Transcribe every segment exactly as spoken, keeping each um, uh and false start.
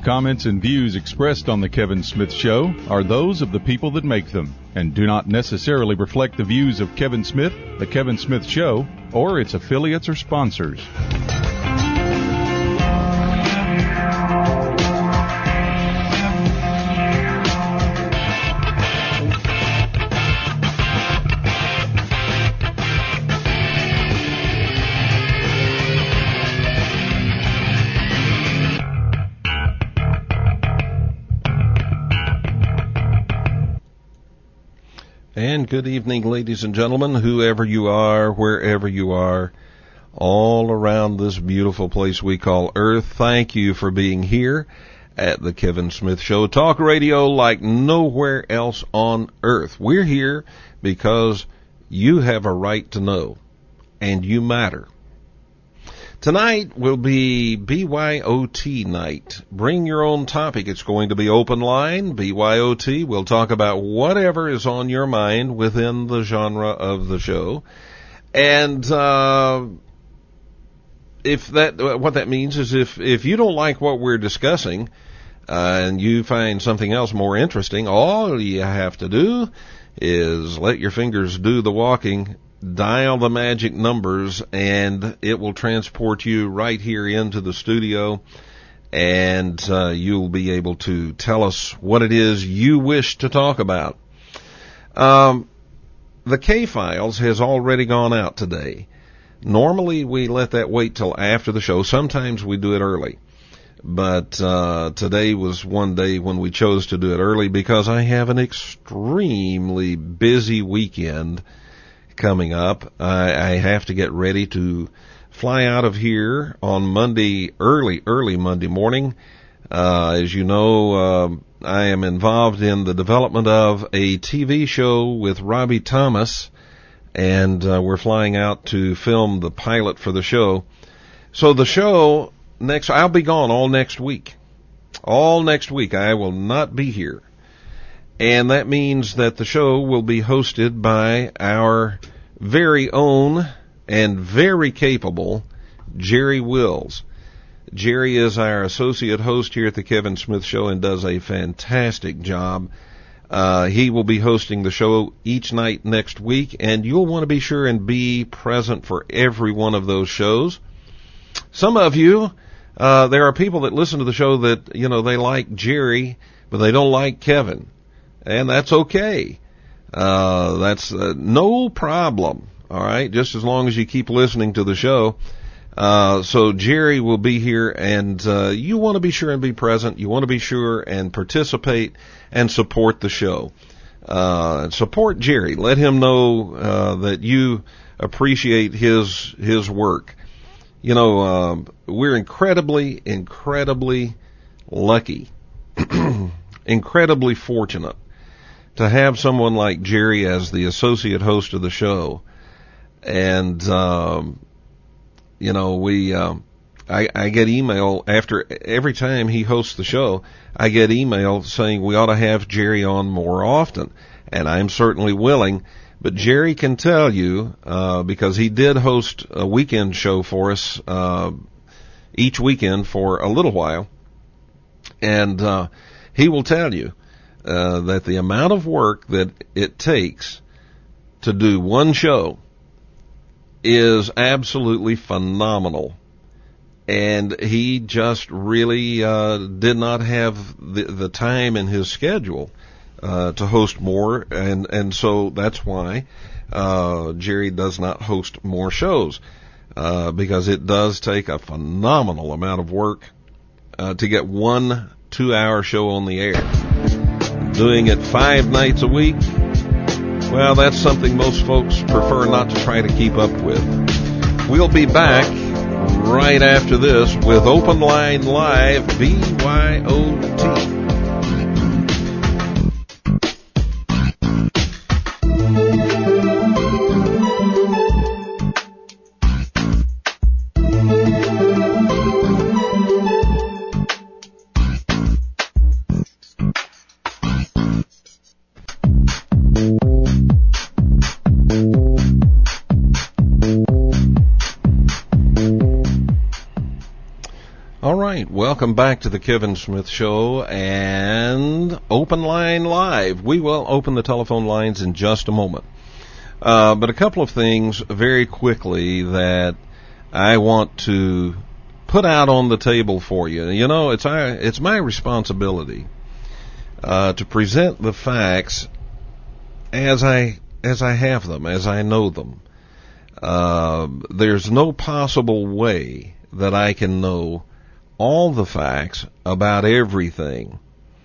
comments and views expressed on The Kevin Smith Show are those of the people that make them and do not necessarily reflect the views of Kevin Smith, The Kevin Smith Show, or its affiliates or sponsors. And good evening, ladies and gentlemen, whoever you are, wherever you are, all around this beautiful place we call Earth. Thank you for being here at the Kevin Smith Show. Talk radio like nowhere else on Earth. We're here because you have a right to know, and you matter. Tonight will be B Y O T night. Bring your own topic. It's going to be open line, B Y O T. We'll talk about whatever is on your mind within the genre of the show. And uh if that what that means is if if you don't like what we're discussing uh, and you find something else more interesting, all you have to do is let your fingers do the walking. Dial the magic numbers, and it will transport you right here into the studio, and uh, you'll be able to tell us what it is you wish to talk about. Um, the K-Files has already gone out today. Normally, we let that wait till after the show. Sometimes we do it early. But uh today was one day when we chose to do it early because I have an extremely busy weekend coming up. I, I have to get ready to fly out of here on Monday, early, early Monday morning. Uh, as you know, uh, I am involved in the development of a T V show with Robbie Thomas, and uh, we're flying out to film the pilot for the show. So the show next, I'll be gone all next week. All next week, I will not be here. And that means that the show will be hosted by our very own and very capable Jerry Wills. Jerry is our associate host here at the Kevin Smith Show and does a fantastic job. Uh, he will be hosting the show each night next week, and you'll want to be sure and be present for every one of those shows. Some of you, uh, there are people that listen to the show that, you know, they like Jerry, but they don't like Kevin. And that's okay. Uh, that's uh, no problem. All right. Just as long as you keep listening to the show. Uh, so Jerry will be here, and, uh, you want to be sure and be present. You want to be sure and participate and support the show. Uh, support Jerry. Let him know, uh, that you appreciate his, his work. You know, um, we're incredibly, incredibly lucky, incredibly fortunate to have someone like Jerry as the associate host of the show. And, um, you know, we, um, I, I get email after every time he hosts the show, I get email saying we ought to have Jerry on more often. And I'm certainly willing, but Jerry can tell you, uh, because he did host a weekend show for us, uh, each weekend for a little while. And, uh, he will tell you, Uh, that the amount of work that it takes to do one show is absolutely phenomenal. And he just really uh, did not have the, the time in his schedule uh, to host more, and, and so that's why uh, Jerry does not host more shows, uh, because it does take a phenomenal amount of work uh, to get one two-hour show on the air. Doing it five nights a week, well, that's something most folks prefer not to try to keep up with. We'll be back right after this with Open Line Live, B Y O T. right. Welcome back to the Kevin Smith Show and Open Line Live. We will open the telephone lines in just a moment. Uh, but a couple of things very quickly that I want to put out on the table for you. You know, it's our, it's my responsibility uh, to present the facts as I as I have them, as I know them. Uh, there's no possible way that I can know all the facts about everything.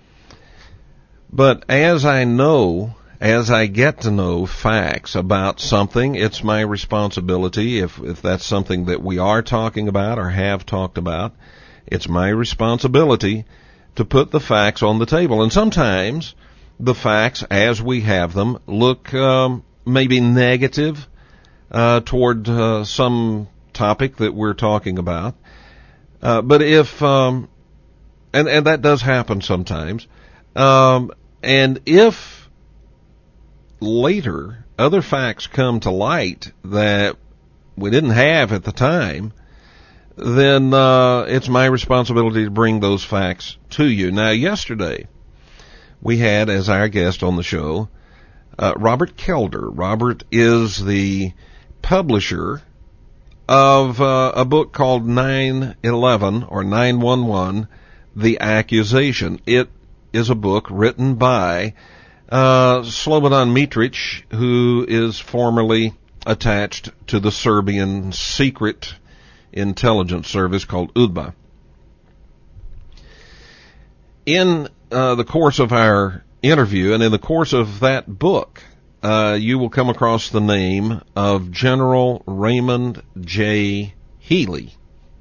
But as I know, as I get to know facts about something, it's my responsibility, if, if that's something that we are talking about or have talked about, it's my responsibility to put the facts on the table. And sometimes the facts, as we have them, look um, maybe negative uh, toward uh, some topic that we're talking about. Uh, but if, um, and, and that does happen sometimes, um, and if later other facts come to light that we didn't have at the time, then uh, it's my responsibility to bring those facts to you. Now, yesterday we had as our guest on the show uh, Robert Kelder. Robert is the publisher of uh, a book called nine eleven or nine one one, The Accusation. It is a book written by uh, Slobodan Mitric, who is formerly attached to the Serbian secret intelligence service called U D B A. In uh, the course of our interview and in the course of that book, Uh, you will come across the name of General Raymond J. Healy.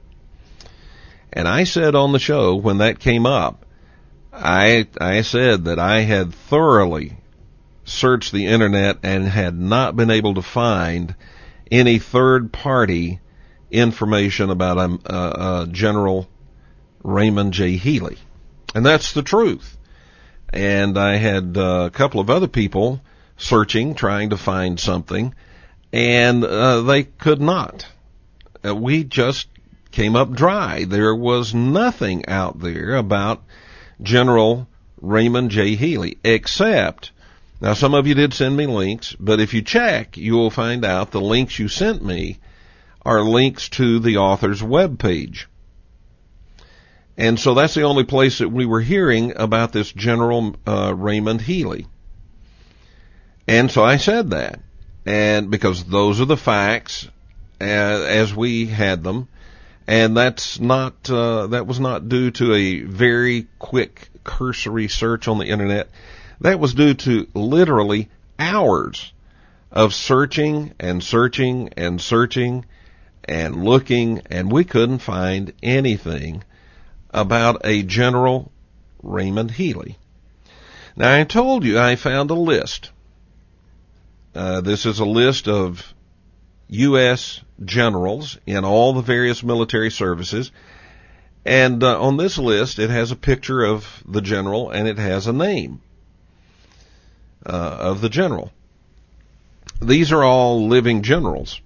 And I said on the show when that came up, I, I said that I had thoroughly searched the internet and had not been able to find any third-party information about um, uh, uh, General Raymond J. Healy. And that's the truth. And I had uh, a couple of other people searching, trying to find something, and uh, they could not. Uh, we just came up dry. There was nothing out there about General Raymond J. Healy, except, now some of you did send me links, but if you check, you will find out the links you sent me are links to the author's webpage. And so that's the only place that we were hearing about this General uh, Raymond Healy. And so I said that, and because those are the facts uh, as we had them, and that's not uh, that was not due to a very quick cursory search on the internet. That was due to literally hours of searching and searching and searching and looking, and we couldn't find anything about a General Raymond Healy. Now, I told you I found a list. Uh, this is a list of U S generals in all the various military services. And uh, on this list, it has a picture of the general and it has a name uh, of the general. These are all living generals.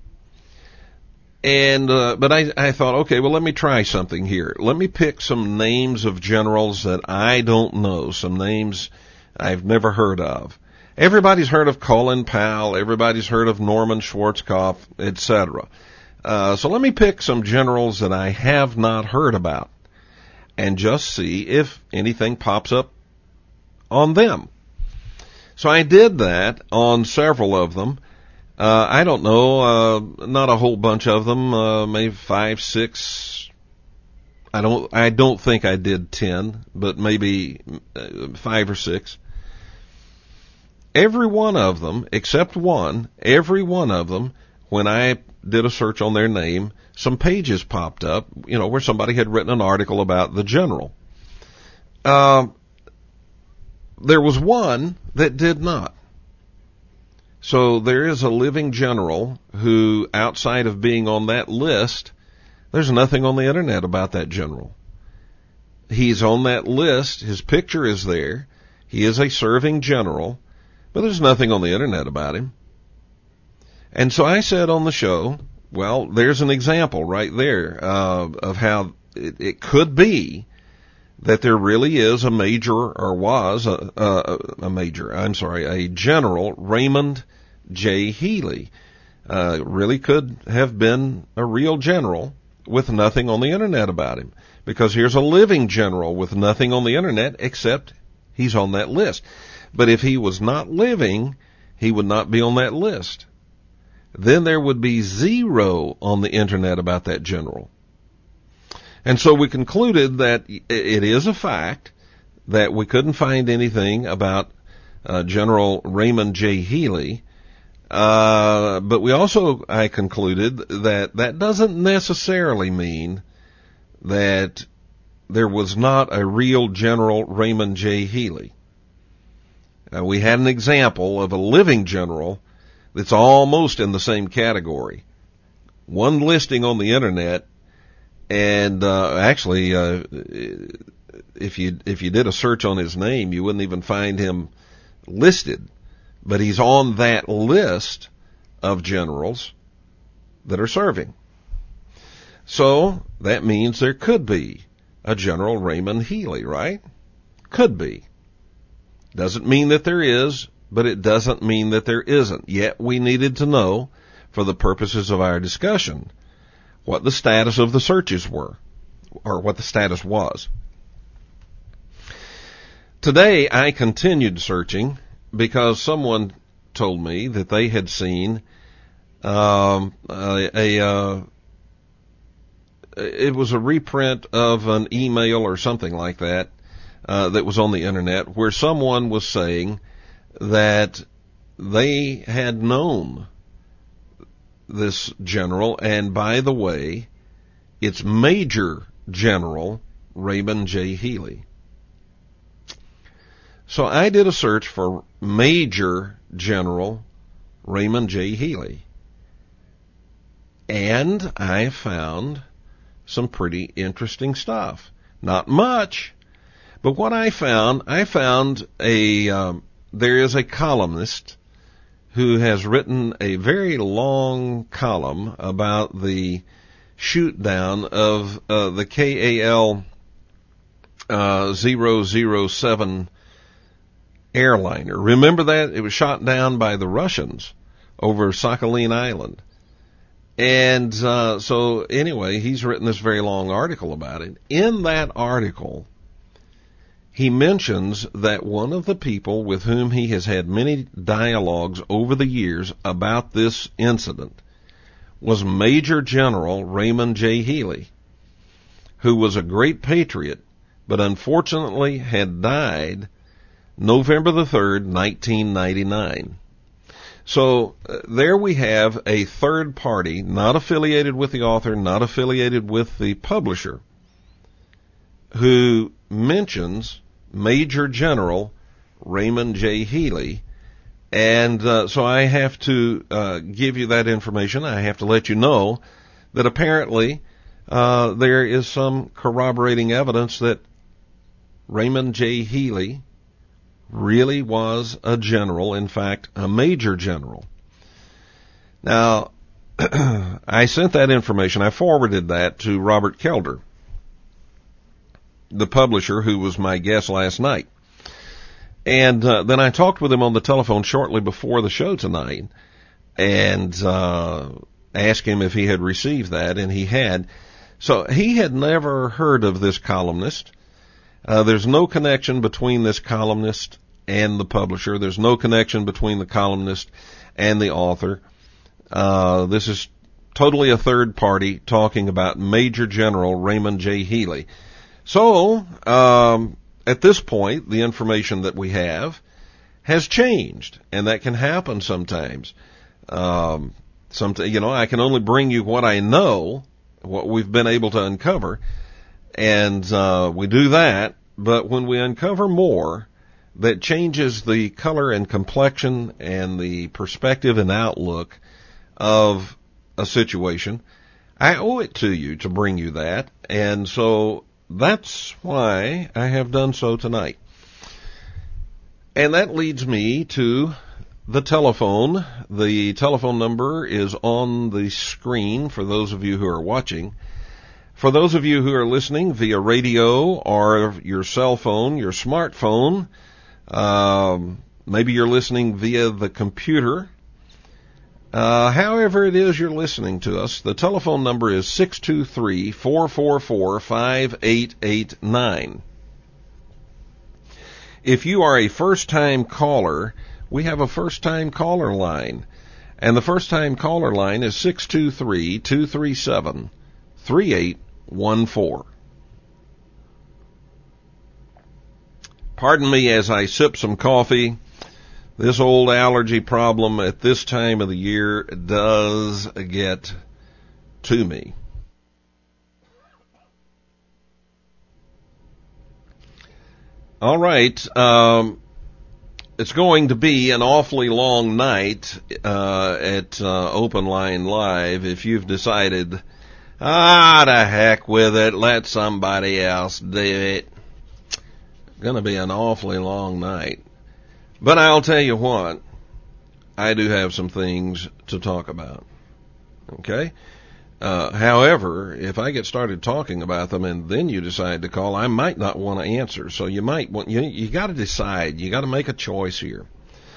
And uh, but I, I thought, okay, well, let me try something here. Let me pick some names of generals that I don't know, some names I've never heard of. Everybody's heard of Colin Powell. Everybody's heard of Norman Schwarzkopf, et cetera. Uh, so let me pick some generals that I have not heard about and just see if anything pops up on them. So I did that on several of them. Uh, I don't know, uh, not a whole bunch of them, uh, maybe five, six. I don't, I don't think I did ten, but maybe five or six. Every one of them, except one, every one of them, when I did a search on their name, some pages popped up, you know, where somebody had written an article about the general. Uh, there was one that did not. So there is a living general who, outside of being on that list, there's nothing on the internet about that general. He's on that list. His picture is there. He is a serving general. But there's nothing on the internet about him. And so I said on the show, well, there's an example right there uh, of how it, it could be that there really is a major, or was a, a, a major, I'm sorry, a General Raymond J. Healy. Uh, really could have been a real general with nothing on the internet about him. Because here's a living general with nothing on the internet except he's on that list. But if he was not living, he would not be on that list. Then there would be zero on the internet about that general. And so we concluded that it is a fact that we couldn't find anything about uh, General Raymond J. Healy. Uh, but we also, I concluded that that doesn't necessarily mean that there was not a real General Raymond J. Healy. Uh, we had an example of a living general that's almost in the same category. One listing on the internet, and uh, actually, uh, if you if you did a search on his name, you wouldn't even find him listed. But he's on that list of generals that are serving. So that means there could be a General Raymond Healy, right? Could be. Doesn't mean that there is, but it doesn't mean that there isn't. Yet we needed to know, for the purposes of our discussion, what the status of the searches were, or what the status was. Today I continued searching because someone told me that they had seen um, a, a uh, it was a reprint of an email or something like that uh, that was on the internet where someone was saying that they had known this general, and by the way, it's Major General Raymond J. Healy. So I did a search for Major General Raymond J. Healy, and I found some pretty interesting stuff. Not much, but what I found, I found a, um, there is a columnist who has written a very long column about the shoot down of uh, the K A L uh, zero zero seven airliner. Remember that? It was shot down by the Russians over Sakhalin Island. And uh, so anyway, he's written this very long article about it. In that article, he mentions that one of the people with whom he has had many dialogues over the years about this incident was Major General Raymond J. Healy, who was a great patriot, but unfortunately had died November the third, nineteen ninety-nine. So uh, there we have a third party, not affiliated with the author, not affiliated with the publisher, who mentions Major General Raymond J. Healy. And uh, so I have to uh, give you that information. I have to let you know that apparently uh, there is some corroborating evidence that Raymond J. Healy really was a general, in fact, a major general. Now, I sent that information, I forwarded that to Robert Kelder, the publisher who was my guest last night. And uh, then I talked with him on the telephone shortly before the show tonight and uh, asked him if he had received that, and he had. So he had never heard of this columnist. Uh, there's no connection between this columnist and the publisher. There's no connection between the columnist and the author. Uh, this is totally a third party talking about Major General Raymond J. Healy. So, um, at this point, the information that we have has changed, and that can happen sometimes. Um, some, you know, I can only bring you what I know, what we've been able to uncover, and uh, we do that. But when we uncover more that changes the color and complexion and the perspective and outlook of a situation, I owe it to you to bring you that, and so that's why I have done so tonight. And that leads me to the telephone. The telephone number is on the screen for those of you who are watching. For those of you who are listening via radio or your cell phone, your smartphone, um, maybe you're listening via the computer, uh, however it is you're listening to us, the telephone number is six two three, four four four, five eight eight nine. If you are a first-time caller, we have a first-time caller line. And the first-time caller line is six two three, two three seven, three eight one four. Pardon me as I sip some coffee. This old allergy problem at this time of the year does get to me. All right. Um, it's going to be an awfully long night uh, at uh, Open Line Live if you've decided, ah, to heck with it, let somebody else do it. It's going to be an awfully long night. But I'll tell you what, I do have some things to talk about. Okay? Uh, however, if I get started talking about them and then you decide to call, I might not want to answer. So you might want, you, you got to decide. You got to make a choice here.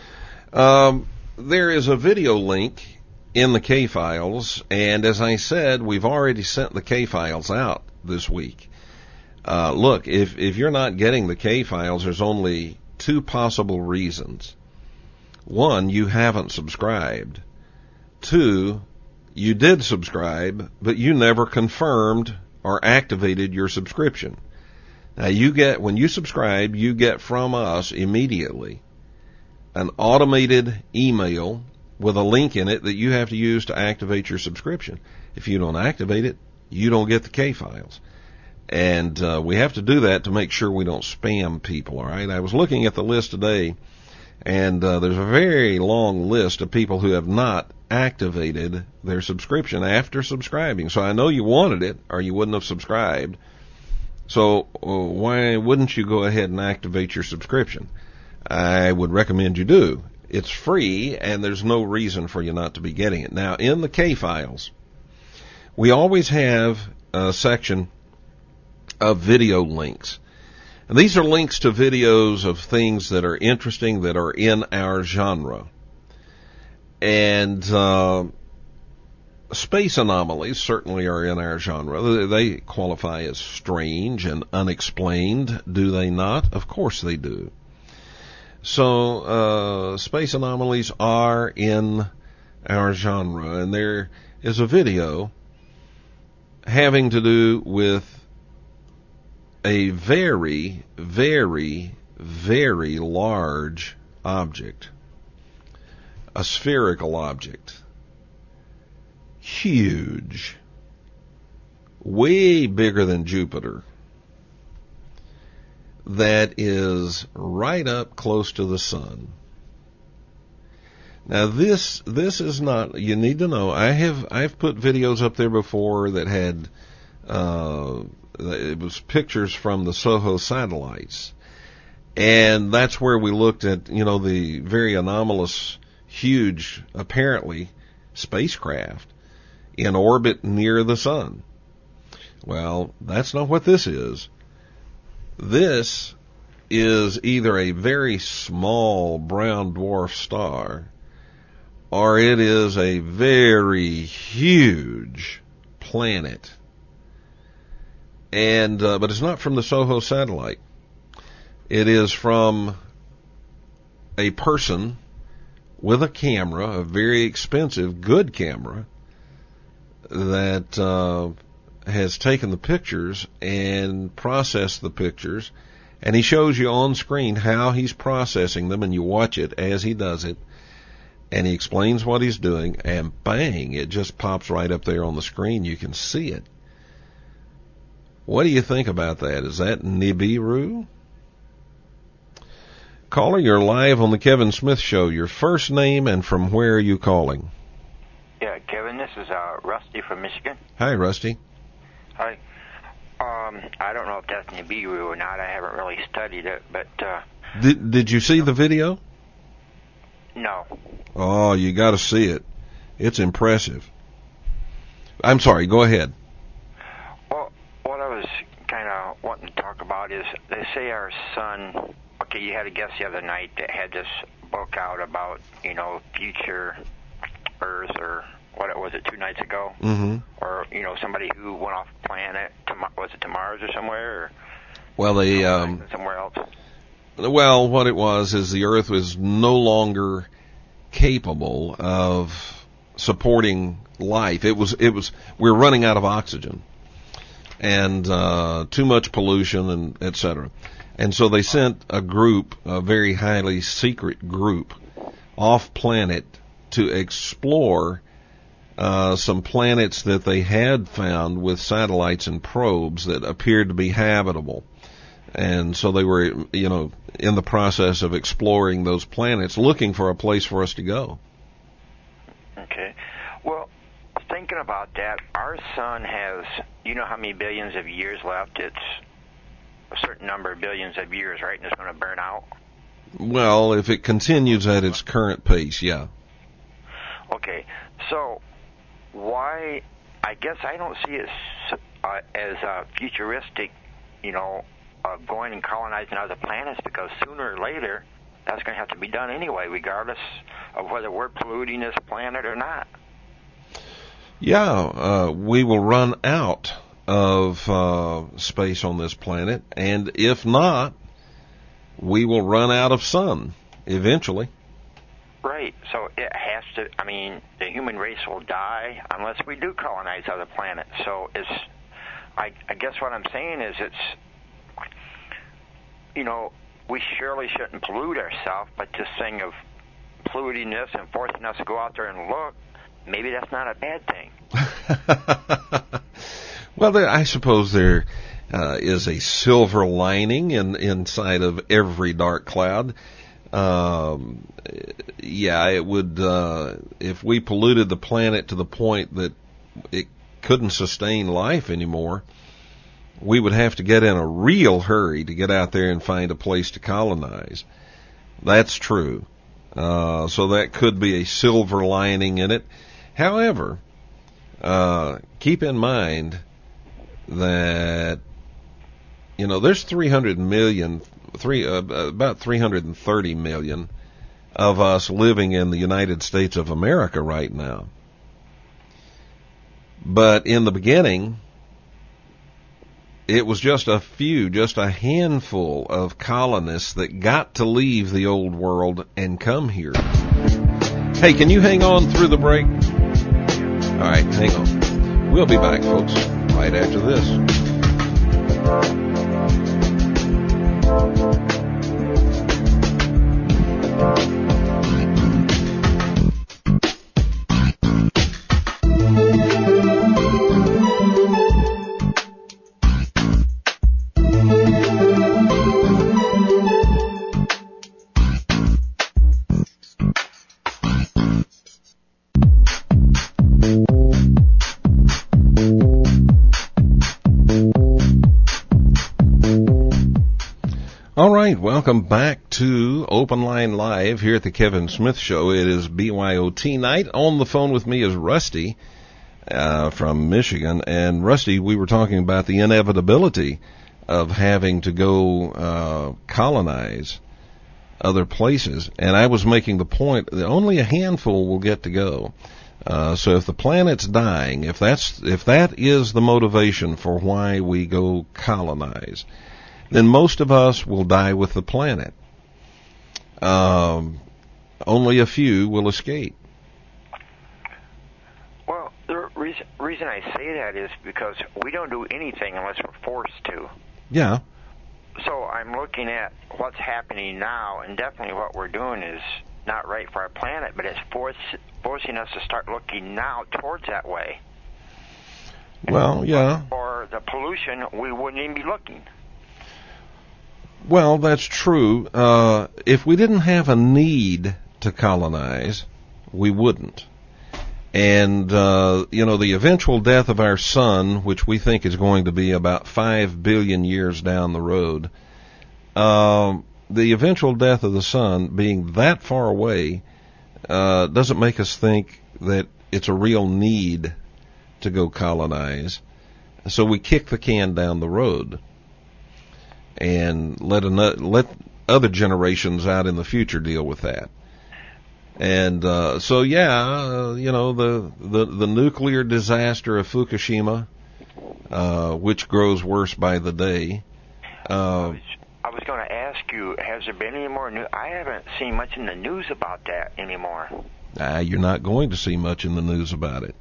Um, there is a video link in the K-Files, and as I said, we've already sent the K-Files out this week. Uh, look, if, if you're not getting the K-Files, there's only two possible reasons. One, you haven't subscribed. Two, you did subscribe, but you never confirmed or activated your subscription. Now you get, when you subscribe, you get from us immediately an automated email with a link in it that you have to use to activate your subscription. If you don't activate it, you don't get the K-Files. And uh, we have to do that to make sure we don't spam people, all right? I was looking at the list today, and uh, there's a very long list of people who have not activated their subscription after subscribing. So I know you wanted it, or you wouldn't have subscribed. So uh, why wouldn't you go ahead and activate your subscription? I would recommend you do. It's free, and there's no reason for you not to be getting it. Now, in the K-Files, we always have a section of video links. And these are links to videos of things that are interesting, that are in our genre. And uh, space anomalies certainly are in our genre. They qualify as strange and unexplained, do they not? Of course they do. So uh, space anomalies are in our genre, and there is a video having to do with a very, very, very large object. A spherical object. Huge. Way bigger than Jupiter. That is right up close to the sun. Now this, this is not, you need to know, I have, I've put videos up there before that had, uh, it was pictures from the SOHO satellites. And that's where we looked at, you know, the very anomalous, huge, apparently, spacecraft in orbit near the sun. Well, that's not what this is. This is either a very small brown dwarf star, or it is a very huge planet. And uh, but it's not from the SOHO satellite. It is from a person with a camera, a very expensive, good camera, that uh, has taken the pictures and processed the pictures, and he shows you on screen how he's processing them, and you watch it as he does it, and he explains what he's doing, and bang, it just pops right up there on the screen. You can see it. What do you think about that? Is that Nibiru? Caller, you're live on the Kevin Smith Show. Your first name and from where are you calling? Yeah, Kevin, this is uh, Rusty from Michigan. Hi, Rusty. Hi. Um, I don't know if that's Nibiru or not. I haven't really studied it, but... Uh, did, did you see the video? No. Oh, you got to see it. It's impressive. I'm sorry, go ahead. Well, about is they say our sun. Okay, you had a guest the other night that had this book out about, you know, future Earth, or what was it, two nights ago? Mm-hmm. Or, you know, somebody who went off planet, to, was it to Mars or somewhere? Or well, they, um, somewhere else? Well, what it was is the Earth was no longer capable of supporting life. It was, it was, we were running out of oxygen and, uh, too much pollution and et cetera. And so they sent a group, a very highly secret group, off planet to explore uh, some planets that they had found with satellites and probes that appeared to be habitable. And so they were, you know, in the process of exploring those planets, looking for a place for us to go. Okay. Well, thinking about that, our sun has, you know how many billions of years left? It's a certain number of billions of years, right? And it's going to burn out? Well, if it continues at its current pace, yeah. Okay. So why, I guess I don't see it uh, as uh, futuristic, you know, uh, going and colonizing other planets, because sooner or later that's going to have to be done anyway, regardless of whether we're polluting this planet or not. Yeah, uh, we will run out of uh, space on this planet, and if not, we will run out of sun eventually. Right. So it has to, I mean, the human race will die unless we do colonize other planets. So it's, I, I guess what I'm saying is it's, you know, we surely shouldn't pollute ourselves, but this thing of polluting this and forcing us to go out there and look, maybe that's not a bad thing. Well, there, I suppose there uh, is a silver lining in, inside of every dark cloud. Um, yeah, it would, uh, if we polluted the planet to the point that it couldn't sustain life anymore, we would have to get in a real hurry to get out there and find a place to colonize. That's true. Uh, so that could be a silver lining in it. However, uh, keep in mind that, you know, there's three hundred million, three, uh, about three hundred thirty million of us living in the United States of America right now. But in the beginning, it was just a few, just a handful of colonists that got to leave the old world and come here. Hey, can you hang on through the break? All right, hang on. We'll be back, folks, right after this. All right, welcome back to Open Line Live here at the Kevin Smith Show. It is B Y O T night. On the phone with me is Rusty uh, from Michigan. And Rusty, we were talking about the inevitability of having to go uh, colonize other places. And I was making the point that only a handful will get to go. Uh, so if the planet's dying, if that's if that is the motivation for why we go colonize, then most of us will die with the planet. Um, only a few will escape. Well, the reason, reason I say that is because we don't do anything unless we're forced to. Yeah. So I'm looking at what's happening now, and definitely what we're doing is not right for our planet, but it's force, forcing us to start looking now towards that way. Well, yeah. For the pollution, we wouldn't even be looking. Well, that's true. Uh, if we didn't have a need to colonize, we wouldn't. And, uh, you know, the eventual death of our sun, which we think is going to be about five billion years down the road, uh, the eventual death of the sun being that far away, uh, doesn't make us think that it's a real need to go colonize. So we kick the can down the road. and let ano- let other generations out in the future deal with that. And uh, so, yeah, uh, you know, the, the the nuclear disaster of Fukushima, uh, which grows worse by the day. Uh, I was going to ask you, has there been any more news? I haven't seen much in the news about that anymore. Uh, you're not going to see much in the news about it.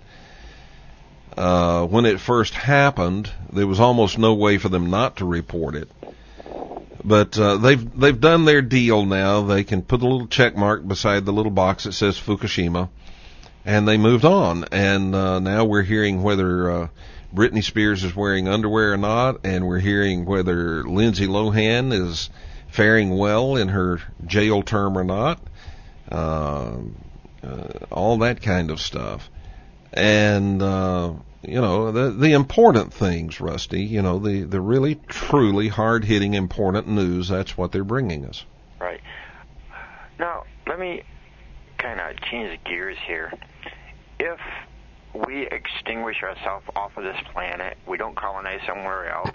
Uh, when it first happened, there was almost no way for them not to report it. But uh, they've they've done their deal now. They can put a little check mark beside the little box that says Fukushima, and they moved on. And uh, now we're hearing whether uh, Britney Spears is wearing underwear or not, and we're hearing whether Lindsay Lohan is faring well in her jail term or not. Uh, uh, all that kind of stuff. And, uh, you know, the the important things, Rusty, you know, the, the really, truly hard-hitting, important news, that's what they're bringing us. Right. Now, let me kind of change gears here. If we extinguish ourselves off of this planet, we don't colonize somewhere else,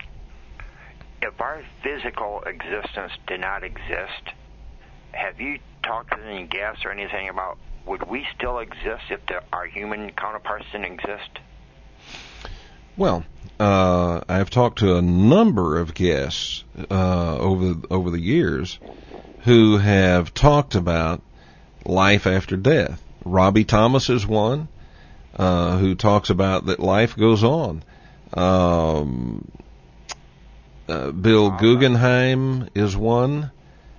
if our physical existence did not exist, have you talked to any guests or anything about would we still exist if the, our human counterparts didn't exist? Well, uh, I've talked to a number of guests uh, over over the years who have talked about life after death. Robbie Thomas is one uh, who talks about that life goes on. Um, uh, Bill Guggenheim is one.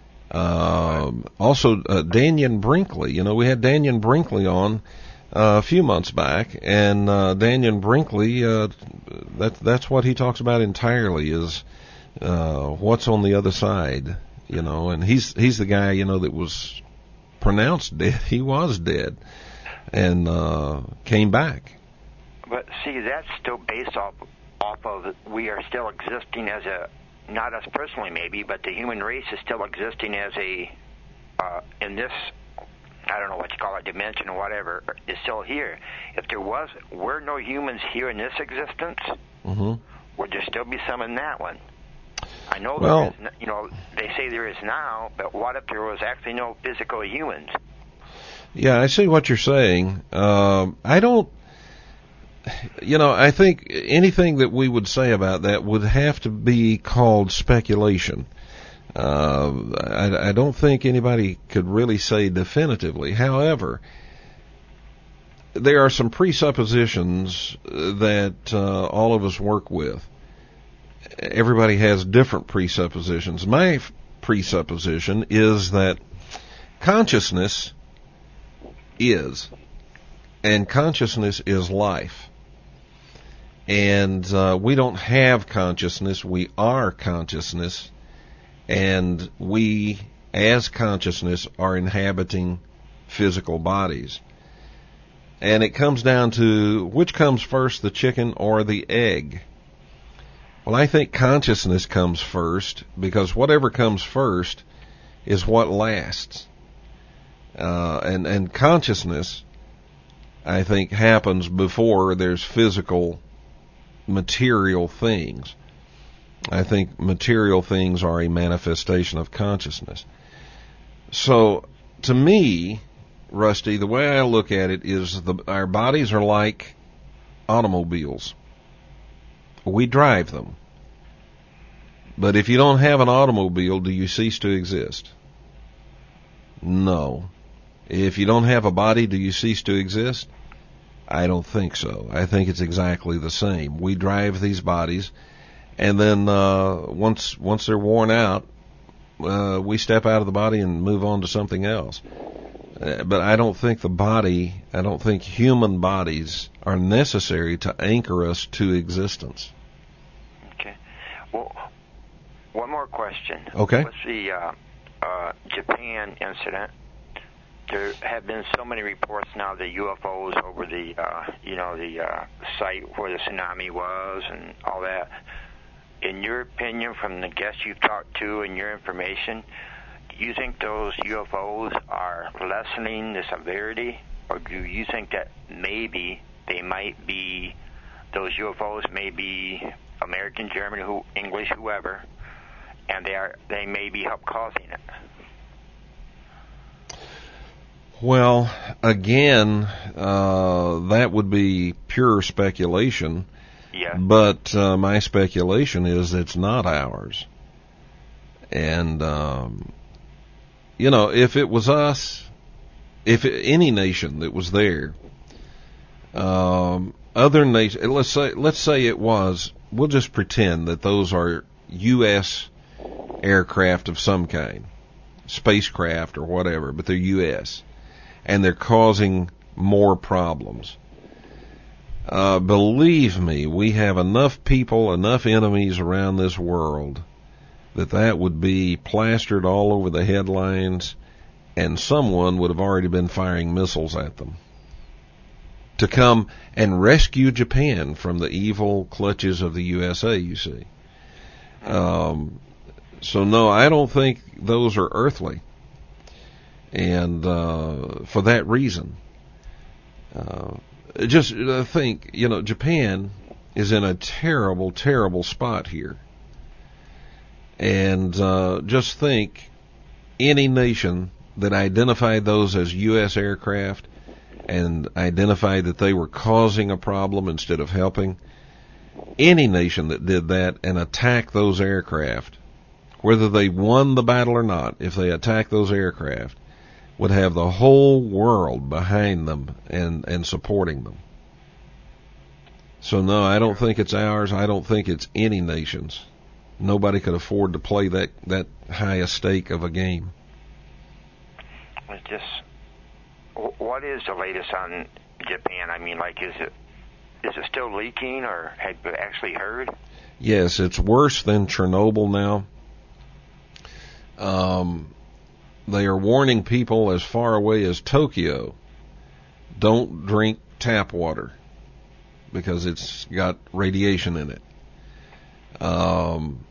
Uh, also, uh, Dannion Brinkley. You know, we had Dannion Brinkley on uh, a few months back, and uh, Dannion Brinkley, uh, that, that's what he talks about entirely is uh, what's on the other side, you know, and he's he's the guy, you know, that was pronounced dead. He was dead and uh, came back. But, see, that's still based off, off of we are still existing as a, not us personally maybe, but the human race is still existing as a, uh, in this, I don't know what you call it, dimension or whatever, is still here. If there was, were no humans here in this existence, mm-hmm. would there still be some in that one? I know well, there is, you know, they say there is now, but what if there was actually no physical humans? Yeah, I see what you're saying. Um, I don't, You know, I think anything that we would say about that would have to be called speculation. Uh, I, I don't think anybody could really say definitively. However, there are some presuppositions that uh, all of us work with. Everybody has different presuppositions. My f- presupposition is that consciousness is, and consciousness is life. And uh, we don't have consciousness, we are consciousness, and we, as consciousness, are inhabiting physical bodies. And it comes down to which comes first, the chicken or the egg? Well, I think consciousness comes first, because whatever comes first is what lasts. Uh, and, and consciousness, I think, happens before there's physical material things. I think material things are a manifestation of consciousness. So, to me, Rusty, the way I look at it is the, our bodies are like automobiles. We drive them. But if you don't have an automobile, do you cease to exist? No. If you don't have a body, do you cease to exist? I don't think so. I think it's exactly the same. We drive these bodies, and then uh, once once they're worn out, uh, we step out of the body and move on to something else. Uh, but I don't think the body, I don't think human bodies are necessary to anchor us to existence. Okay. Well, one more question. Okay. What's the uh, uh, Japan incident? There have been so many reports now, the U F Os over the, uh, you know, the uh, site where the tsunami was and all that. In your opinion, from the guests you've talked to and your information, do you think those U F Os are lessening the severity, or do you think that maybe they might be, those U F Os may be American, German, who, English, whoever, and they are they may be help causing it? Well, again, uh, that would be pure speculation. Yeah. But uh, my speculation is it's not ours. And, um, you know, if it was us, if it, any nation that was there, um, other nations, let's say, let's say it was, we'll just pretend that those are U S aircraft of some kind, spacecraft or whatever, but they're U S, and they're causing more problems. Uh, believe me, we have enough people, enough enemies around this world that that would be plastered all over the headlines, and someone would have already been firing missiles at them to come and rescue Japan from the evil clutches of the U S A, you see. Um, so no, I don't think those are earthly. And, uh, for that reason, uh, just uh, think, you know, Japan is in a terrible, terrible spot here. And uh, just think, any nation that identified those as U S aircraft and identified that they were causing a problem instead of helping, any nation that did that and attacked those aircraft, whether they won the battle or not, if they attacked those aircraft, would have the whole world behind them and, and supporting them. So no, I don't think it's ours. I don't think it's any nation's. Nobody could afford to play that, that high a stake of a game. It's just, what is the latest on Japan? I mean, like, is it is it still leaking, or have you actually heard? Yes, it's worse than Chernobyl now. Um, they are warning people as far away as Tokyo, don't drink tap water because it's got radiation in it. Um,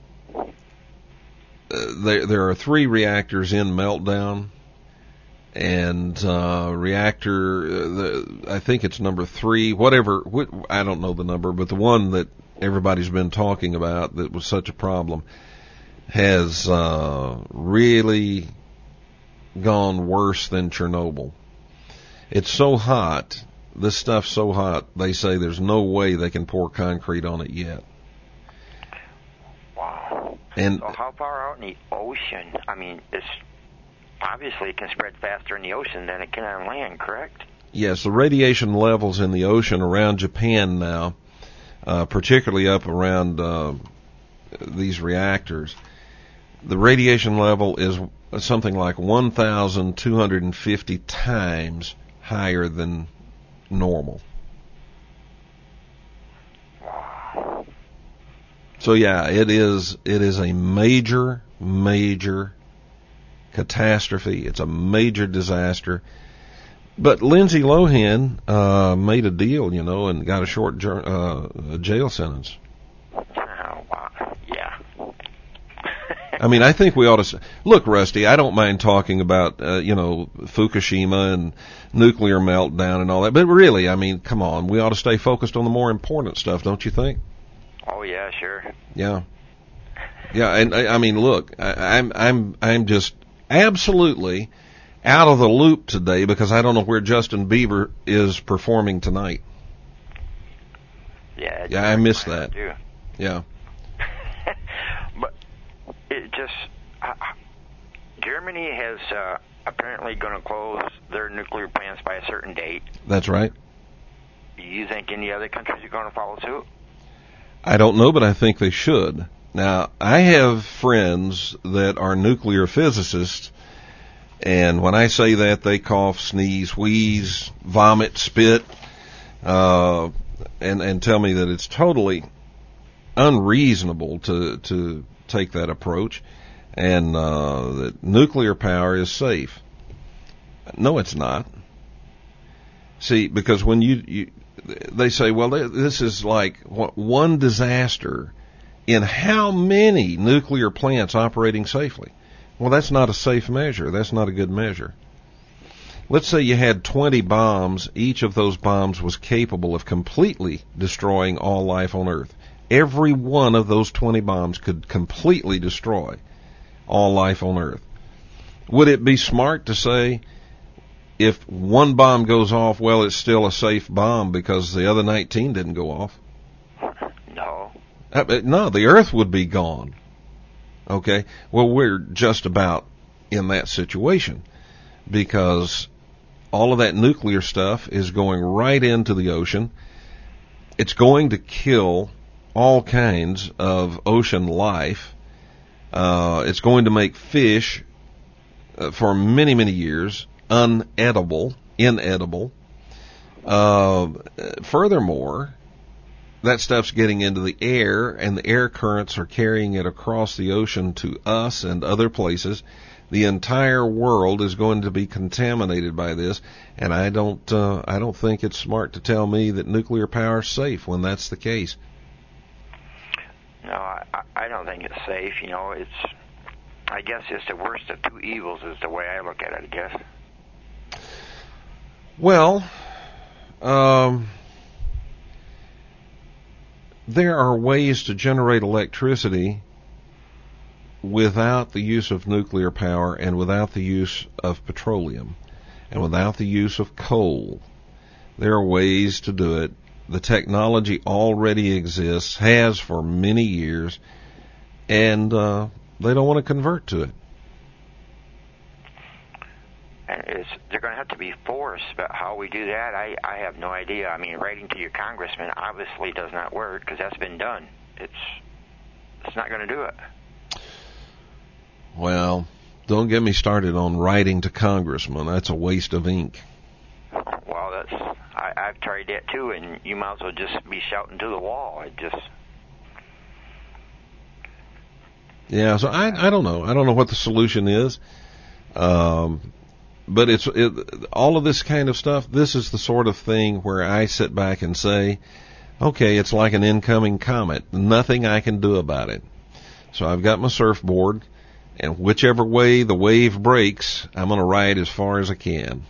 there, there are three reactors in meltdown, and uh, reactor, uh, the, I think it's number three, whatever, wh- I don't know the number, but the one that everybody's been talking about that was such a problem has uh, really gone worse than Chernobyl. It's so hot, this stuff's so hot, they say there's no way they can pour concrete on it yet. Wow. And so how far out in the ocean? I mean, it's obviously it can spread faster in the ocean than it can on land, correct? Yes, the radiation levels in the ocean around Japan now, uh, particularly up around uh, these reactors, the radiation level is something like one thousand two hundred fifty times higher than normal. Wow. So yeah, it is, it is a major, major catastrophe. It's a major disaster. But Lindsay Lohan, uh, made a deal, you know, and got a short, uh, jail sentence. Oh, wow. Yeah. I mean, I think we ought to, look, Rusty, I don't mind talking about, uh, you know, Fukushima and nuclear meltdown and all that, but really, I mean, come on, we ought to stay focused on the more important stuff, don't you think? Oh, yeah, sure. Yeah. Yeah, and I, I mean, look, I, I'm, I'm, I'm just absolutely out of the loop today because I don't know where Justin Bieber is performing tonight. Yeah. Yeah, I missed that. Too. Yeah. But it just, uh, Germany has uh, apparently going to close their nuclear plants by a certain date. That's right. Do you think any other countries are going to follow suit? I don't know, but I think they should. Now, I have friends that are nuclear physicists, and when I say that, they cough, sneeze, wheeze, vomit, spit, uh, and, and tell me that it's totally unreasonable to, to take that approach, and uh, that nuclear power is safe. No, it's not. See, because when you, you they say, well, this is like one disaster in how many nuclear plants operating safely? Well, that's not a safe measure. That's not a good measure. Let's say you had twenty bombs. Each of those bombs was capable of completely destroying all life on Earth. Every one of those twenty bombs could completely destroy all life on Earth. Would it be smart to say, if one bomb goes off, well, it's still a safe bomb because the other nineteen didn't go off? No. Uh, no, the Earth would be gone. Okay? Well, we're just about in that situation because all of that nuclear stuff is going right into the ocean. It's going to kill all kinds of ocean life. Uh, it's going to make fish uh, for many, many years unedible, inedible. Uh, furthermore, that stuff's getting into the air, and the air currents are carrying it across the ocean to us and other places. The entire world is going to be contaminated by this, and I don't, uh, I don't think it's smart to tell me that nuclear power is safe when that's the case. No, I, I don't think it's safe. You know, it's, I guess it's the worst of two evils is the way I look at it, I guess. Well, um, there are ways to generate electricity without the use of nuclear power and without the use of petroleum and without the use of coal. There are ways to do it. The technology already exists, has for many years, and uh, they don't want to convert to it. And it's, they're going to have to be forced, but how we do that, I, I have no idea. I mean, writing to your congressman obviously does not work because that's been done. It's it's not going to do it. Well, don't get me started on writing to congressmen. That's a waste of ink. Well, that's I, I've tried that too, and you might as well just be shouting to the wall. It just yeah. So I I don't know. I don't know what the solution is. Um, but it's it, all of this kind of stuff. This is the sort of thing where I sit back and say, okay, it's like an incoming comet. Nothing I can do about it. So I've got my surfboard, and whichever way the wave breaks, I'm going to ride as far as I can.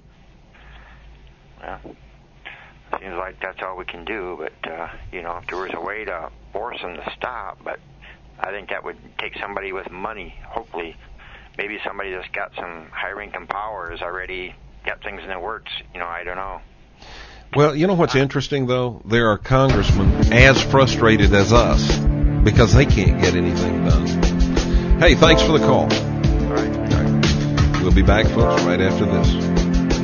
Well, seems like that's all we can do, but, uh, you know, if there was a way to force them to stop, but I think that would take somebody with money, hopefully. Maybe somebody that's got some high-ranking power has already got things in the works. You know, I don't know. Well, you know what's interesting, though? There are congressmen as frustrated as us because they can't get anything done. Hey, thanks for the call. All right. All right. We'll be back, folks, right after this.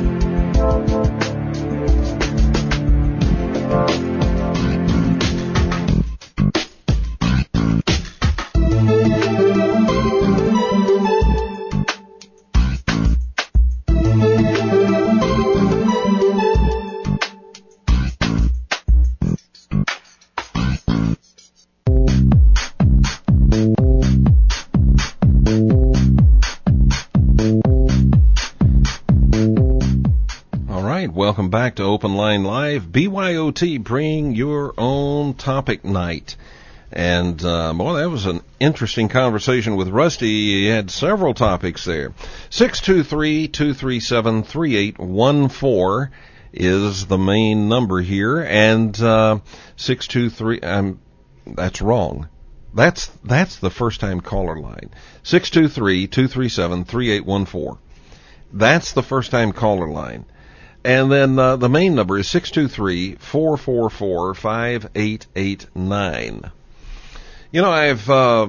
Welcome back to Open Line Live. B Y O T, bring your own topic night. And, uh, boy, that was an interesting conversation with Rusty. He had several topics there. six two three, two three seven, three eight one four is the main number here. And, uh, six two three, um, that's wrong. That's, that's the first time caller line. six two three, two three seven, three eight one four. That's the first time caller line. And then uh, the main number is six two three, four four four, five eight eight nine. You know, I've uh,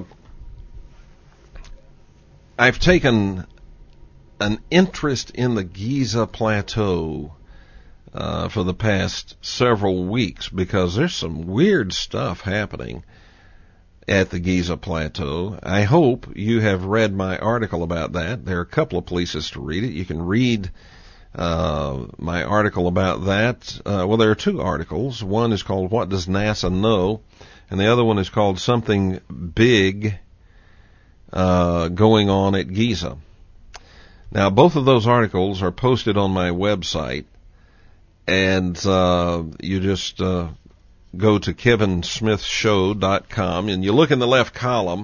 I've taken an interest in the Giza Plateau uh, for the past several weeks because there's some weird stuff happening at the Giza Plateau. I hope you have read my article about that. There are a couple of places to read it. You can read Uh, my article about that. Uh, well, there are two articles. One is called What Does NASA Know? And the other one is called Something Big uh, Going On at Giza. Now, both of those articles are posted on my website, and uh, you just uh, go to kevin smith show dot com, and you look in the left column,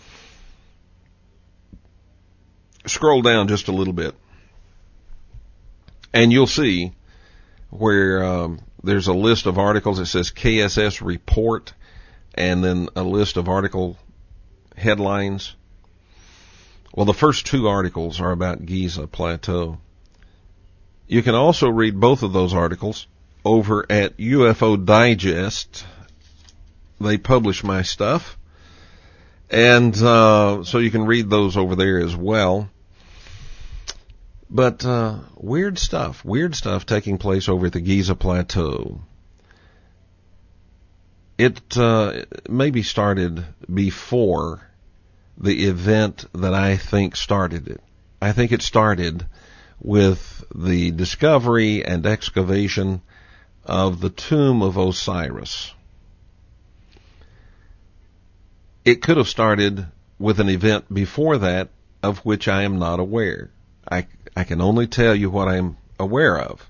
scroll down just a little bit, and you'll see where um, there's a list of articles. It says K S S Report. and then a list of article headlines. Well, the first two articles are about Giza Plateau. You can also read both of those articles over at U F O Digest. They publish my stuff, and uh, so you can read those over there as well. But uh, weird stuff, weird stuff taking place over at the Giza Plateau. It uh, maybe started before the event that I think started it. I think it started with the discovery and excavation of the tomb of Osiris. It could have started with an event before that of which I am not aware. I, I can only tell you what I'm aware of.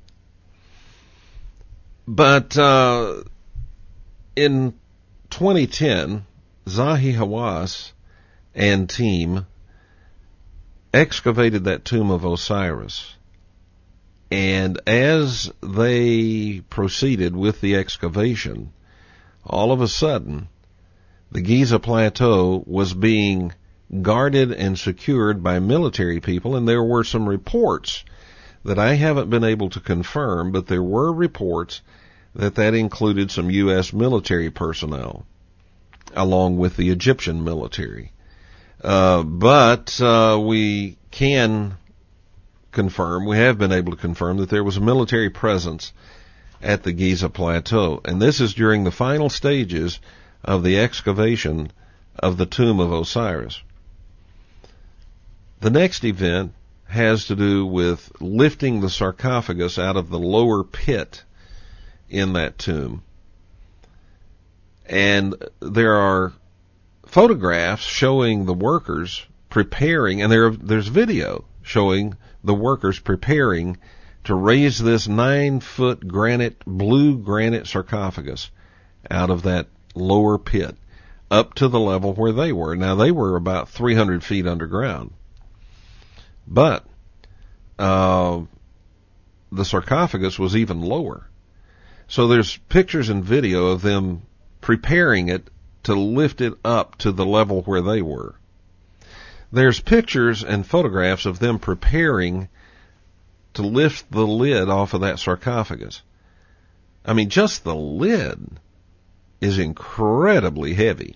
But uh, in twenty ten, Zahi Hawass and team excavated that tomb of Osiris. And as they proceeded with the excavation, all of a sudden, the Giza Plateau was being guarded and secured by military people, and there were some reports that I haven't been able to confirm, but there were reports that that included some U S military personnel, along with the Egyptian military. Uh, but uh, we can confirm, we have been able to confirm that there was a military presence at the Giza Plateau, and this is during the final stages of the excavation of the tomb of Osiris. The next event has to do with lifting the sarcophagus out of the lower pit in that tomb. And there are photographs showing the workers preparing, and there there's video showing the workers preparing to raise this nine-foot granite, blue granite sarcophagus out of that lower pit up to the level where they were. Now, they were about three hundred feet underground. But uh, the sarcophagus was even lower. So there's pictures and video of them preparing it to lift it up to the level where they were. There's pictures and photographs of them preparing to lift the lid off of that sarcophagus. I mean, just the lid is incredibly heavy.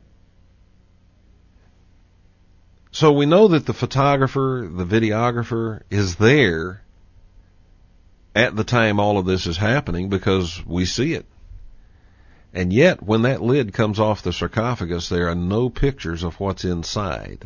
So we know that the photographer, the videographer, is there at the time all of this is happening because we see it. And yet, when that lid comes off the sarcophagus, there are no pictures of what's inside.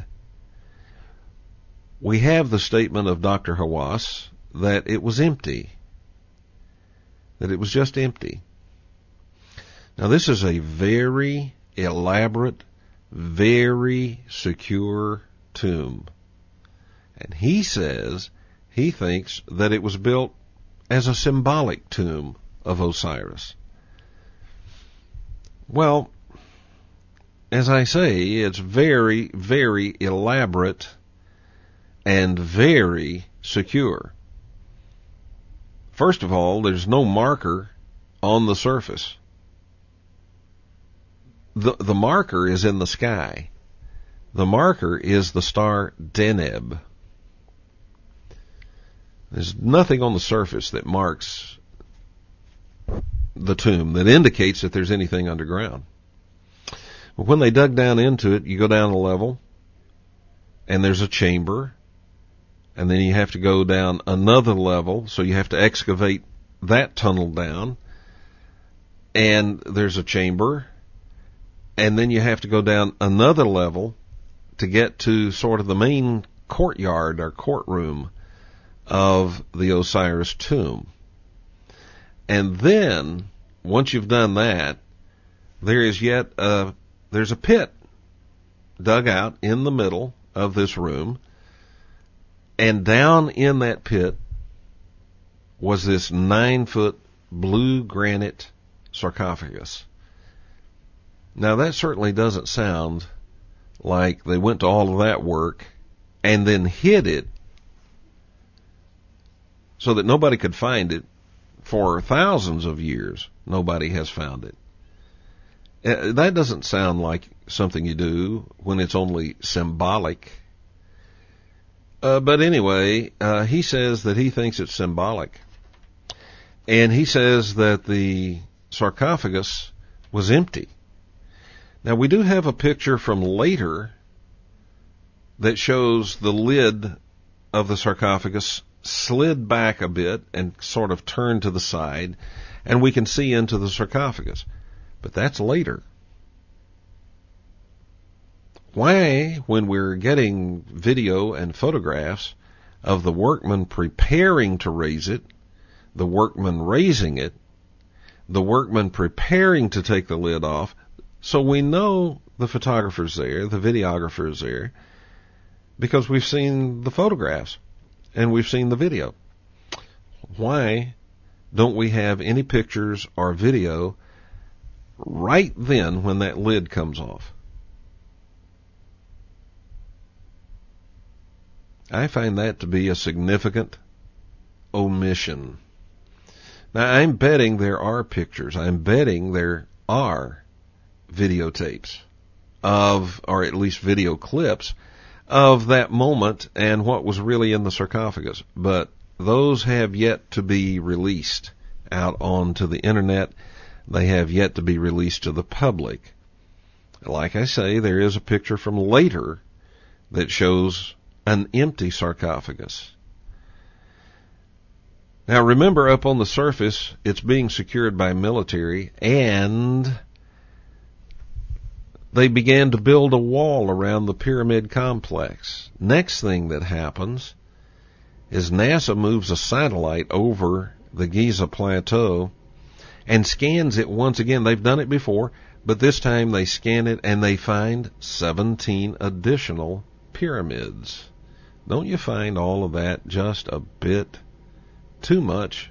We have the statement of Doctor Hawass that it was empty, that it was just empty. Now, this is a very elaborate, very secure tomb. And he says he thinks that it was built as a symbolic tomb of Osiris. Well, as I say, it's very, very elaborate and very secure. First of all, there's no marker on the surface. The, the marker is in the sky. The marker is the star Deneb. There's nothing on the surface that marks the tomb, that indicates that there's anything underground. But when they dug down into it, you go down a level, and there's a chamber, and then you have to go down another level, so you have to excavate that tunnel down, and there's a chamber, and then you have to go down another level to get to sort of the main courtyard or courtroom of the Osiris tomb. And then, once you've done that, there is yet a, there's a pit dug out in the middle of this room, and down in that pit was this nine-foot blue granite sarcophagus. Now, that certainly doesn't sound like they went to all of that work and then hid it so that nobody could find it. For thousands of years, nobody has found it. Uh, that doesn't sound like something you do when it's only symbolic. Uh, but anyway, uh, he says that he thinks it's symbolic. And he says that the sarcophagus was empty. Now, we do have a picture from later that shows the lid of the sarcophagus slid back a bit and sort of turned to the side, and we can see into the sarcophagus. But that's later. Why, when we're getting video and photographs of the workman preparing to raise it, the workman raising it, the workman preparing to take the lid off, so we know the photographer's there, the videographer's there, because we've seen the photographs and we've seen the video. Why don't we have any pictures or video right then when that lid comes off? I find that to be a significant omission. Now, I'm betting there are pictures. I'm betting there are videotapes of, or at least video clips, of that moment and what was really in the sarcophagus. But those have yet to be released out onto the internet. They have yet to be released to the public. Like I say, there is a picture from later that shows an empty sarcophagus. Now remember, up on the surface, it's being secured by military, and they began to build a wall around the pyramid complex. Next thing that happens is NASA moves a satellite over the Giza Plateau and scans it once again. They've done it before, but this time they scan it and they find seventeen additional pyramids. Don't you find all of that just a bit too much?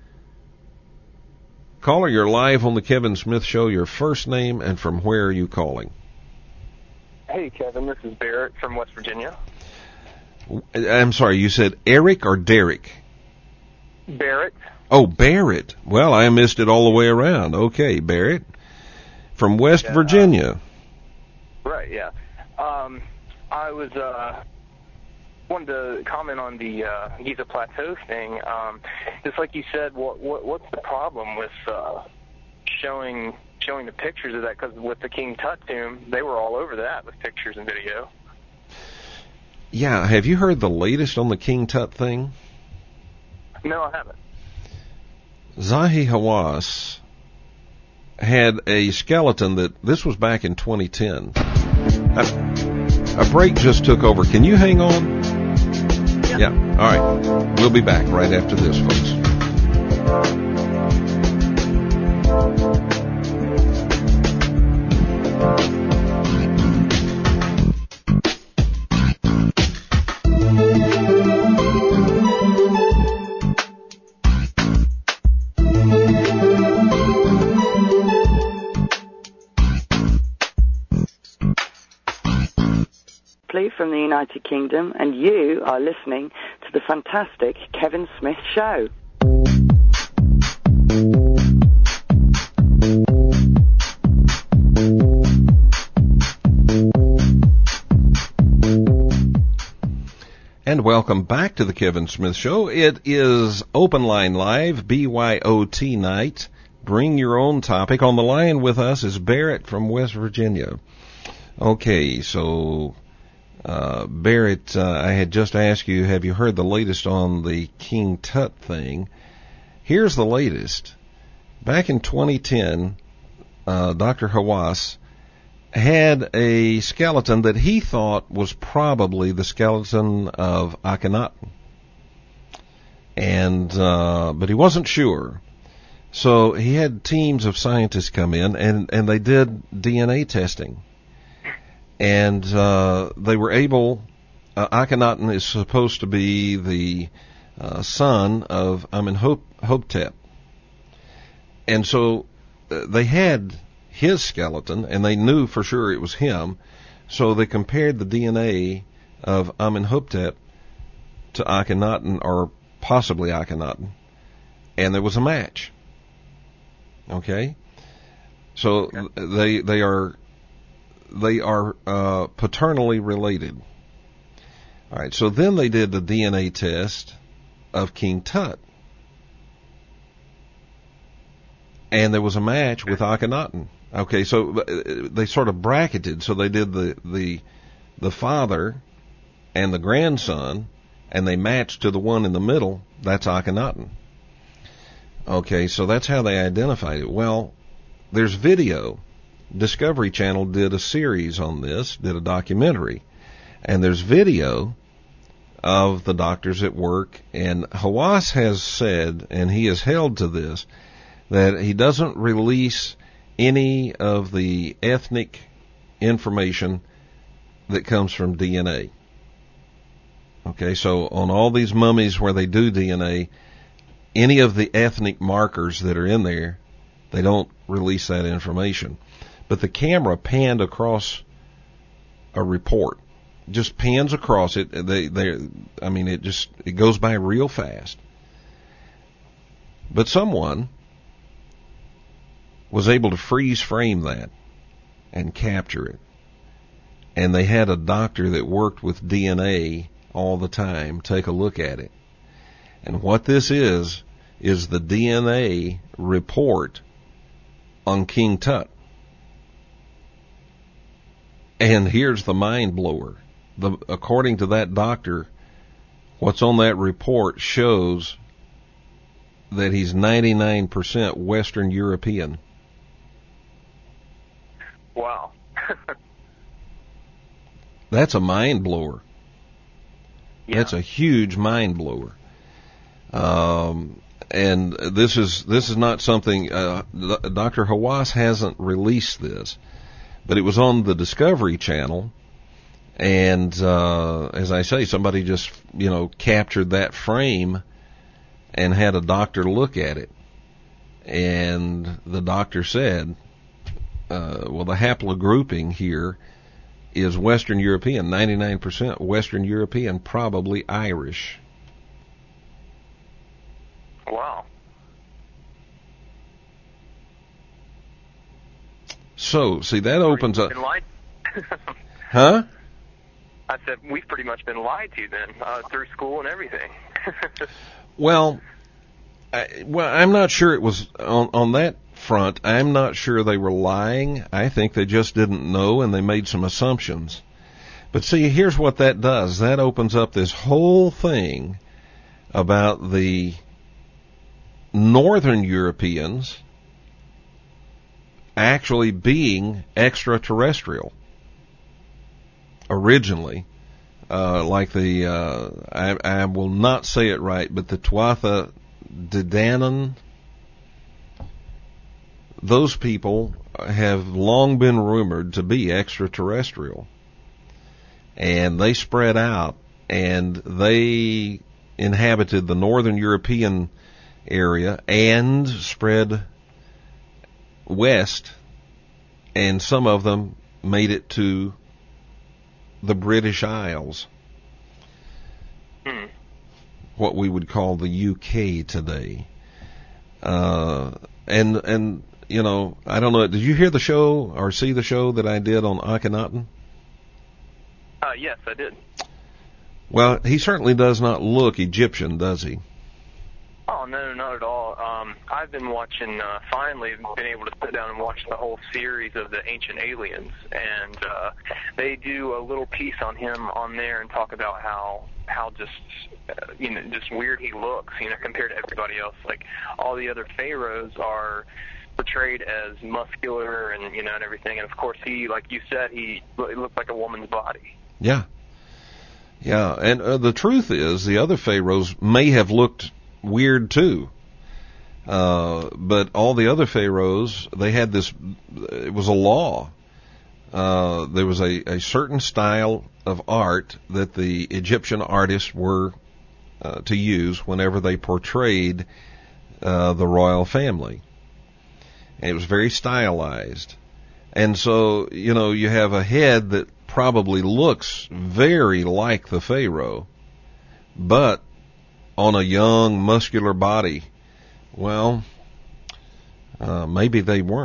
Caller, you're live on the Kevin Smith Show. Your first name and from where are you calling? Hey, Kevin, this is Barrett from West Virginia. I'm sorry, you said Eric or Derek? Barrett. Oh, Barrett. Well, I missed it all the way around. Okay, Barrett. From West yeah, Virginia. Uh, right, yeah. Um, I was... Uh, wanted to comment on the uh, Giza Plateau thing. Um, just like you said, what, what what's the problem with uh, showing showing the pictures of that? Because with the King Tut tomb, they were all over that with pictures and video. Yeah, have you heard the latest on the King Tut thing? No, I haven't. Zahi Hawass had a skeleton that, this was back in twenty ten. A, a break just took over. Can you hang on? Yeah, all right. We'll be back right after this, folks. From the United Kingdom, and you are listening to the fantastic Kevin Smith Show. And welcome back to the Kevin Smith Show. It is Open Line Live, B Y O T night. Bring your own topic. On the line with us is Barrett from West Virginia. Okay, so Uh, Barrett, uh, I had just asked you, have you heard the latest on the King Tut thing? Here's the latest. Back in twenty ten, uh, Doctor Hawass had a skeleton that he thought was probably the skeleton of Akhenaten. And, uh, but he wasn't sure. So he had teams of scientists come in and, and they did D N A testing. And uh, they were able, uh, Akhenaten is supposed to be the uh, son of Amenhotep. And so uh, they had his skeleton, and they knew for sure it was him. So they compared the D N A of Amenhotep to Akhenaten, or possibly Akhenaten, and there was a match. Okay? So Okay. they they are they are uh, paternally related. All right. So then they did the D N A test of King Tut, and there was a match with Akhenaten. Okay, so they sort of bracketed. So they did the the the father and the grandson, and they matched to the one in the middle. That's Akhenaten. Okay, so that's how they identified it. Well, there's video. Discovery Channel did a series on this, did a documentary, and there's video of the doctors at work. And Hawass has said, and he has held to this, that he doesn't release any of the ethnic information that comes from D N A. Okay, so on all these mummies where they do D N A, any of the ethnic markers that are in there, they don't release that information. But the camera panned across a report, just pans across it. They, they, I mean, it just it goes by real fast. But someone was able to freeze frame that and capture it. And they had a doctor that worked with D N A all the time take a look at it. And what this is, is the D N A report on King Tut. And here's the mind blower. The, according to that doctor, what's on that report shows that he's ninety-nine percent Western European. Wow. That's a mind blower. Yeah. That's a huge mind blower. Um, and this is this is not something uh, Doctor Hawass hasn't released this, but it was on the Discovery Channel, and uh, as I say, somebody just you know captured that frame and had a doctor look at it, and the doctor said, uh, "Well, the haplogrouping here is Western European, ninety-nine percent Western European, probably Irish." Wow. So, see, that opens up. Been lied. Huh? I said we've pretty much been lied to then uh, through school and everything. Well, I, well, I'm not sure it was on on that front. I'm not sure they were lying. I think they just didn't know and they made some assumptions. But see, here's what that does. That opens up this whole thing about the Northern Europeans actually being extraterrestrial originally, uh, like the uh, I, I will not say it right, but the Tuatha De Danann. Those people have long been rumored to be extraterrestrial, and they spread out and they inhabited the Northern European area and spread west, and some of them made it to the British Isles, Hmm. what we would call the U K today. Uh, and, and, you know, I don't know, did you hear the show or see the show that I did on Akhenaten? Uh, yes, I did. Well, he certainly does not look Egyptian, does he? Oh, no, not at all. Um, I've been watching, uh, finally been able to sit down and watch the whole series of the Ancient Aliens, and uh, they do a little piece on him on there and talk about how how just, uh, you know, just weird he looks, you know, compared to everybody else. Like, all the other pharaohs are portrayed as muscular and, you know, and everything, and of course he, like you said, he, he looked like a woman's body. Yeah. Yeah, and uh, the truth is the other pharaohs may have looked weird too. Uh, but all the other pharaohs, they had this, it was a law. Uh, there was a, a certain style of art that the Egyptian artists were uh, to use whenever they portrayed uh, the royal family. And it was very stylized. And so, you know, you have a head that probably looks very like the pharaoh, but on a young, muscular body. Well, uh, maybe they weren't.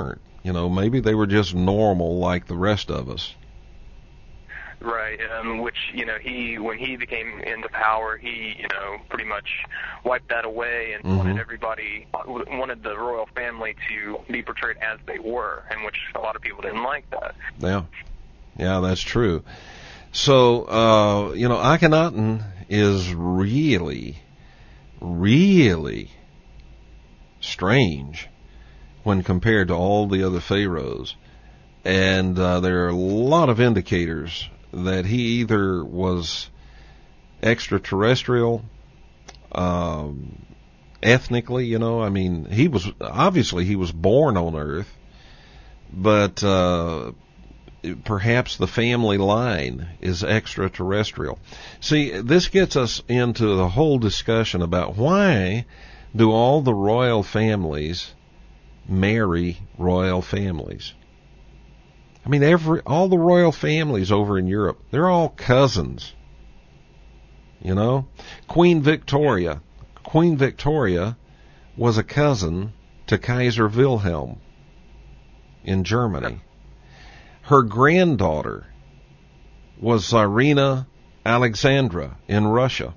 You know, maybe they were just normal like the rest of us. Right, um, which, you know, he, when he became into power, he, you know, pretty much wiped that away and Mm-hmm. wanted everybody, wanted the royal family to be portrayed as they were, and which a lot of people didn't like that. Yeah, yeah, that's true. So, uh, you know, Akhenaten is really, really strange when compared to all the other pharaohs. And uh, there are a lot of indicators that he either was extraterrestrial, um, ethnically, you know, I mean, he was, obviously he was born on Earth, but uh, perhaps the family line is extraterrestrial. See, this gets us into the whole discussion about why do all the royal families marry royal families? I mean, every all the royal families over in Europe, they're all cousins. You know? Queen Victoria. Queen Victoria was a cousin to Kaiser Wilhelm in Germany. Her granddaughter was Tsarina Alexandra in Russia.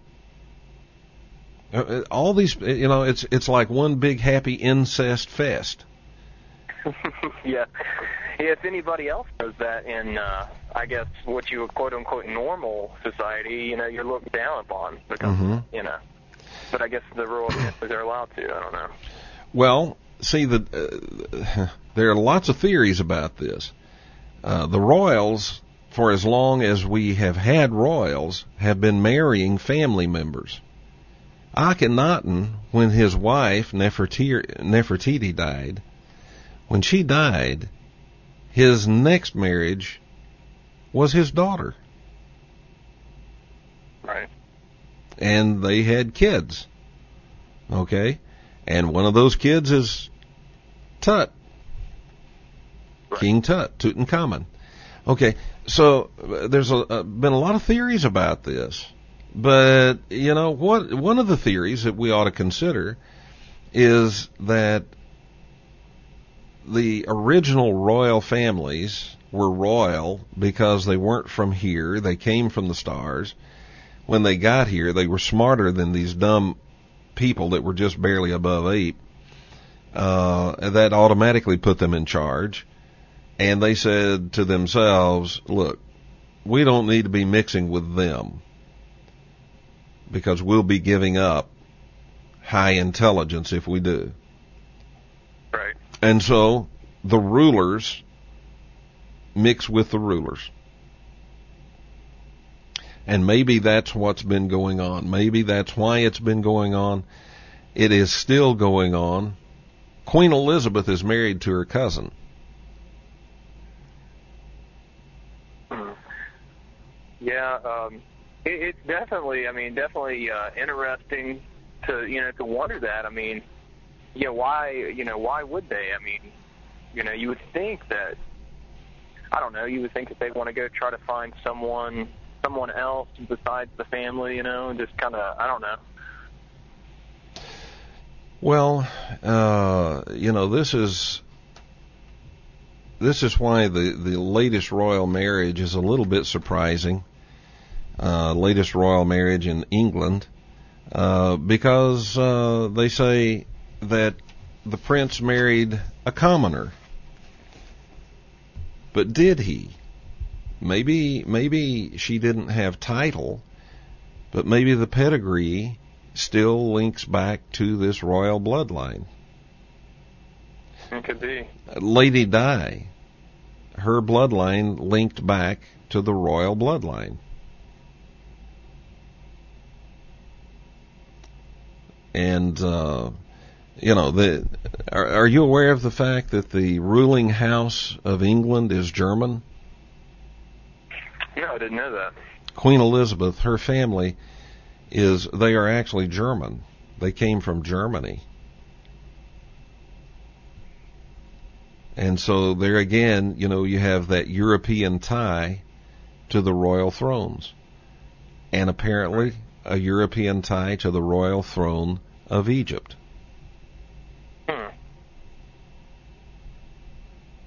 All these, you know, it's it's like one big happy incest fest. Yeah. If anybody else does that in, uh, I guess, what you would quote-unquote normal society, you know, you're looked down upon because, Mm-hmm. you know. But I guess the royal families are allowed to. I don't know. Well, see, the uh, there are lots of theories about this. Uh, the royals, for as long as we have had royals, have been marrying family members. Akhenaten, when his wife Nefertiti, Nefertiti died, when she died, his next marriage was his daughter. Right. And they had kids. Okay? And one of those kids is Tut. Right. King Tut, Tutankhamun. Okay, so uh, there's a, uh, been a lot of theories about this. But, you know, what one of the theories that we ought to consider is that the original royal families were royal because they weren't from here. They came from the stars. When they got here, they were smarter than these dumb people that were just barely above ape. Uh, that automatically put them in charge. And they said to themselves, look, we don't need to be mixing with them because we'll be giving up high intelligence if we do. Right. And so the rulers mix with the rulers. And maybe that's what's been going on. Maybe that's why it's been going on. It is still going on. Queen Elizabeth is married to her cousin. Yeah, um, it, it's definitely, I mean, definitely uh, interesting to, you know, to wonder that. I mean, yeah, why, you know, why would they? I mean, you know, you would think that, I don't know, you would think that they want to go try to find someone, someone else besides the family, you know, and just kind of, I don't know. Well, uh, you know, this is this is why the, the latest royal marriage is a little bit surprising. Uh, latest royal marriage in England, uh, because uh, they say that the prince married a commoner. But did he? Maybe maybe she didn't have title, but maybe the pedigree still links back to this royal bloodline. It could be. Lady Di, her bloodline linked back to the royal bloodline. And, uh, you know, the, are, are you aware of the fact that the ruling house of England is German? No, I didn't know that. Queen Elizabeth, her family is, they are actually German. They came from Germany. And so there again, you know, you have that European tie to the royal thrones. And apparently a European tie to the royal throne of Egypt. Hmm.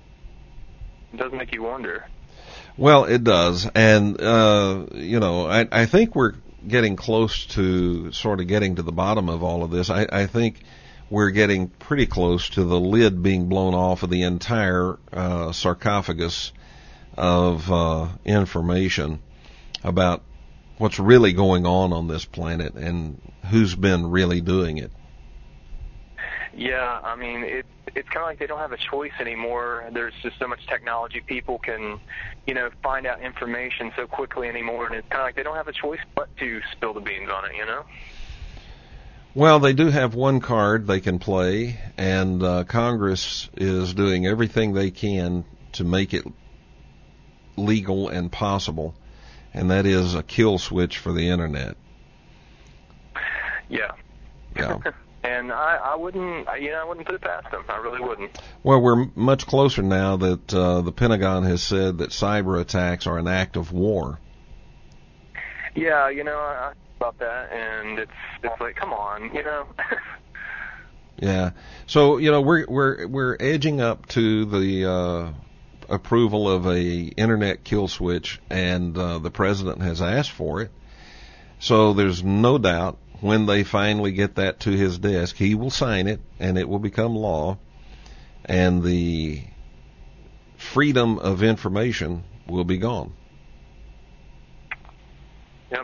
it does make you wonder. Well, it does. And, uh, you know, I, I think we're getting close to sort of getting to the bottom of all of this. I, I think we're getting pretty close to the lid being blown off of the entire uh, sarcophagus of uh, information about what's really going on on this planet and who's been really doing it. Yeah, I mean, it, it's kind of like they don't have a choice anymore. There's just so much technology. People can, you know, find out information so quickly anymore, and it's kind of like they don't have a choice but to spill the beans on it, you know? Well, they do have one card they can play, and uh, Congress is doing everything they can to make it legal and possible, and that is a kill switch for the Internet. Yeah. Yeah. And I, I wouldn't, you know, I wouldn't put it past them. I really wouldn't. Well, we're much closer now that uh, the Pentagon has said that cyber attacks are an act of war. Yeah, you know, I about that, and it's it's like, come on, you know. Yeah. So, you know, we're we're we're edging up to the uh, approval of a internet kill switch, and uh, the president has asked for it. So there's no doubt when they finally get that to his desk, he will sign it, and it will become law, and the freedom of information will be gone. Yep.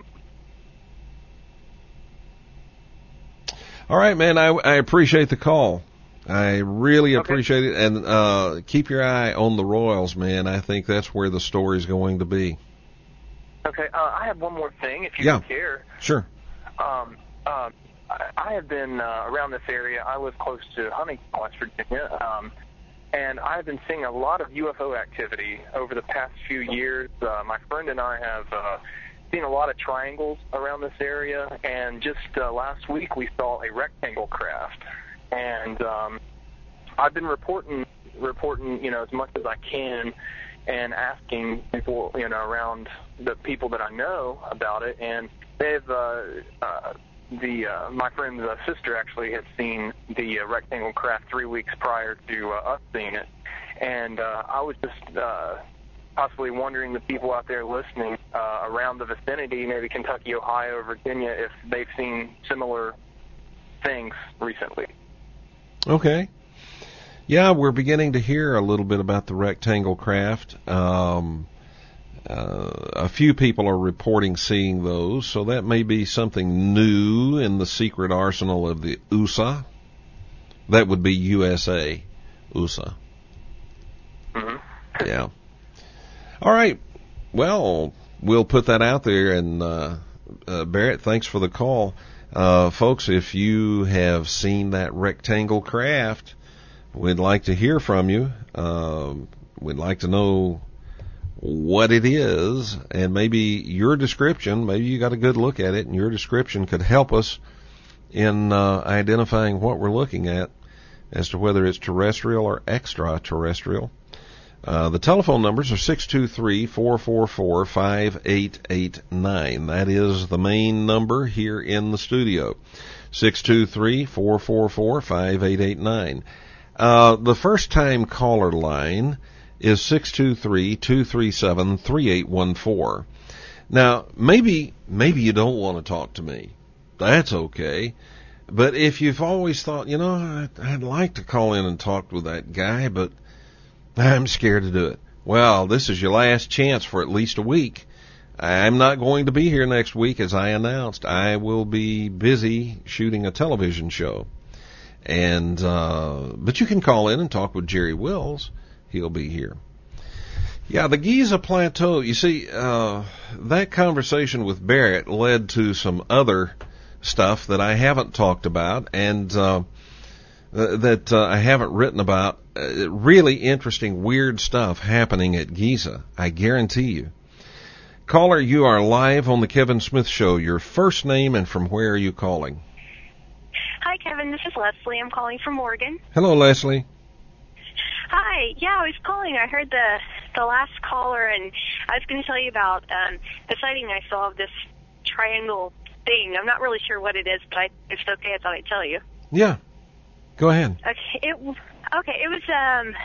All right, man, I, I appreciate the call. I really Okay. appreciate it, and uh, keep your eye on the Royals, man. I think that's where the story's going to be. Okay, uh, I have one more thing, if you Yeah. care. Sure. Um, uh, I, I have been uh, around this area. I live close to Huntington, West Virginia, um, and I've been seeing a lot of U F O activity over the past few years. Uh, my friend and I have uh, seen a lot of triangles around this area, and just uh, last week we saw a rectangle craft. And um, I've been reporting, reporting, you know, as much as I can, and asking people, you know, around the people that I know about it, and they've, uh, uh, the uh, my friend's uh, sister actually had seen the uh, rectangle craft three weeks prior to uh, us seeing it, and uh, I was just uh, possibly wondering the people out there listening uh, around the vicinity, maybe Kentucky, Ohio, Virginia, if they've seen similar things recently. Okay. Yeah, we're beginning to hear a little bit about the rectangle craft. Um, uh, a few people are reporting seeing those, so that may be something new in the secret arsenal of the U S A. That would be U S A, U S A. Mm-hmm. Yeah. All right. Well, we'll put that out there, and uh, uh, Barrett, thanks for the call. Uh, folks, if you have seen that rectangle craft, we'd like to hear from you. Um, we'd like to know what it is, and maybe your description, maybe you got a good look at it, and your description could help us in uh, identifying what we're looking at as to whether it's terrestrial or extraterrestrial. Uh, the telephone numbers are six two three, four four four, five eight eight nine. That is the main number here in the studio. six two three, four four four, five eight eight nine. Uh, the first time caller line is six two three, two three seven, three eight one four. Now, maybe, maybe you don't want to talk to me. That's okay. But if you've always thought, you know, I'd, I'd like to call in and talk with that guy, but I'm scared to do it. Well, this is your last chance for at least a week. I'm not going to be here next week, as I announced. I will be busy shooting a television show. And, uh, but you can call in and talk with Jerry Wills. He'll be here. Yeah, the Giza Plateau, you see, uh, that conversation with Barrett led to some other stuff that I haven't talked about and, uh, that uh, I haven't written about. Uh, really interesting, weird stuff happening at Giza, I guarantee you. Caller, you are live on the Kevin Smith Show. Your first name and from where are you calling? Hi, Kevin. This is Leslie. I'm calling from Oregon. Hello, Leslie. Hi. Yeah, I was calling. I heard the the last caller, and I was going to tell you about um, the sighting I saw of this triangle thing. I'm not really sure what it is, but I, if it's okay, I thought I'd tell you. Yeah. Go ahead. Okay. It okay. It was um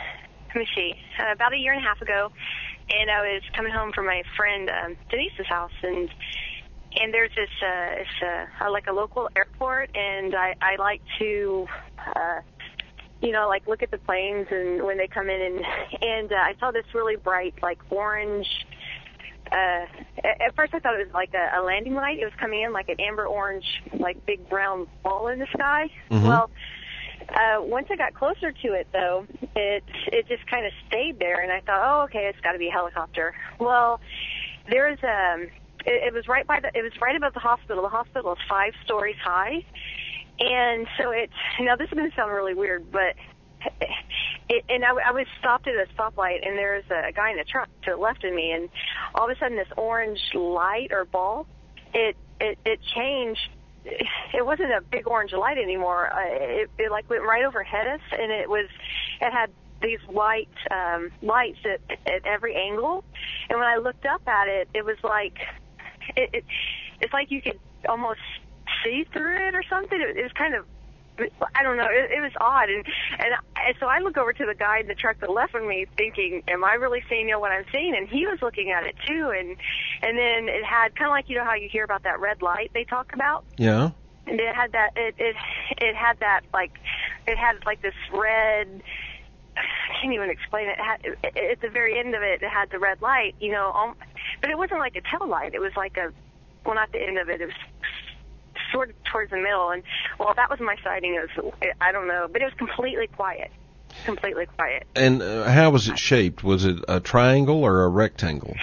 let me see, uh, about a year and a half ago, and I was coming home from my friend um, Denise's house, and and there's this, uh, it's uh, like a local airport, and I, I like to, uh, you know, like look at the planes and when they come in, and and uh, I saw this really bright, like orange. Uh, at first I thought it was like a, a landing light. It was coming in like an amber orange, like big brown ball in the sky. Mm-hmm. Well, uh, once I got closer to it, though, it it just kind of stayed there, and I thought, oh, okay, it's got to be a helicopter. Well, there's um, it, it was right by the, it was right above the hospital. The hospital is five stories high, and so it's now this is going to sound really weird, but. It, and I, I was stopped at a stoplight, and there was a guy in a truck to the left of me, and all of a sudden this orange light or ball, it it, it changed. It wasn't a big orange light anymore. Uh, it, it like went right overhead us, and it was it had these white um, lights at, at every angle. And when I looked up at it, it was like it, it it's like you could almost see through it or something. It, it was kind of. I don't know. It, it was odd, and and I, so I look over to the guy in the truck that left with me, thinking, "Am I really seeing you know, what I'm seeing?" And he was looking at it too, and and then it had kind of like you know how you hear about that red light they talk about. Yeah. And it had that. It it it had that like it had like this red. I can't even explain it. It had, it, at the very end of it, it had the red light, you know, um, but it wasn't like a tail light. It was like a well, not the end of it. It was. Sort of towards the middle, and well, that was my sighting. It was, I don't know, but it was completely quiet, completely quiet. And uh, how was it shaped? Was it a triangle or a rectangle?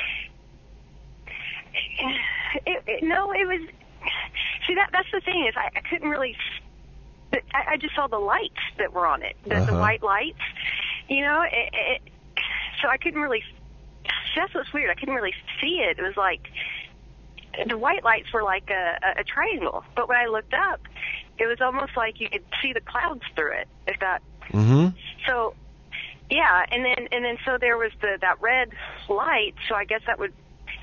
It, it, no, it was. See, that that's the thing is I, I couldn't really. I, I just saw the lights that were on it, the, uh-huh. the white lights. You know, it, it, so I couldn't really. That's what's weird. I couldn't really see it. It was like. The white lights were like a, a, a triangle, but when I looked up, it was almost like you could see the clouds through it. If that. Mm-hmm. So, yeah, and then and then so there was the that red light. So I guess that would.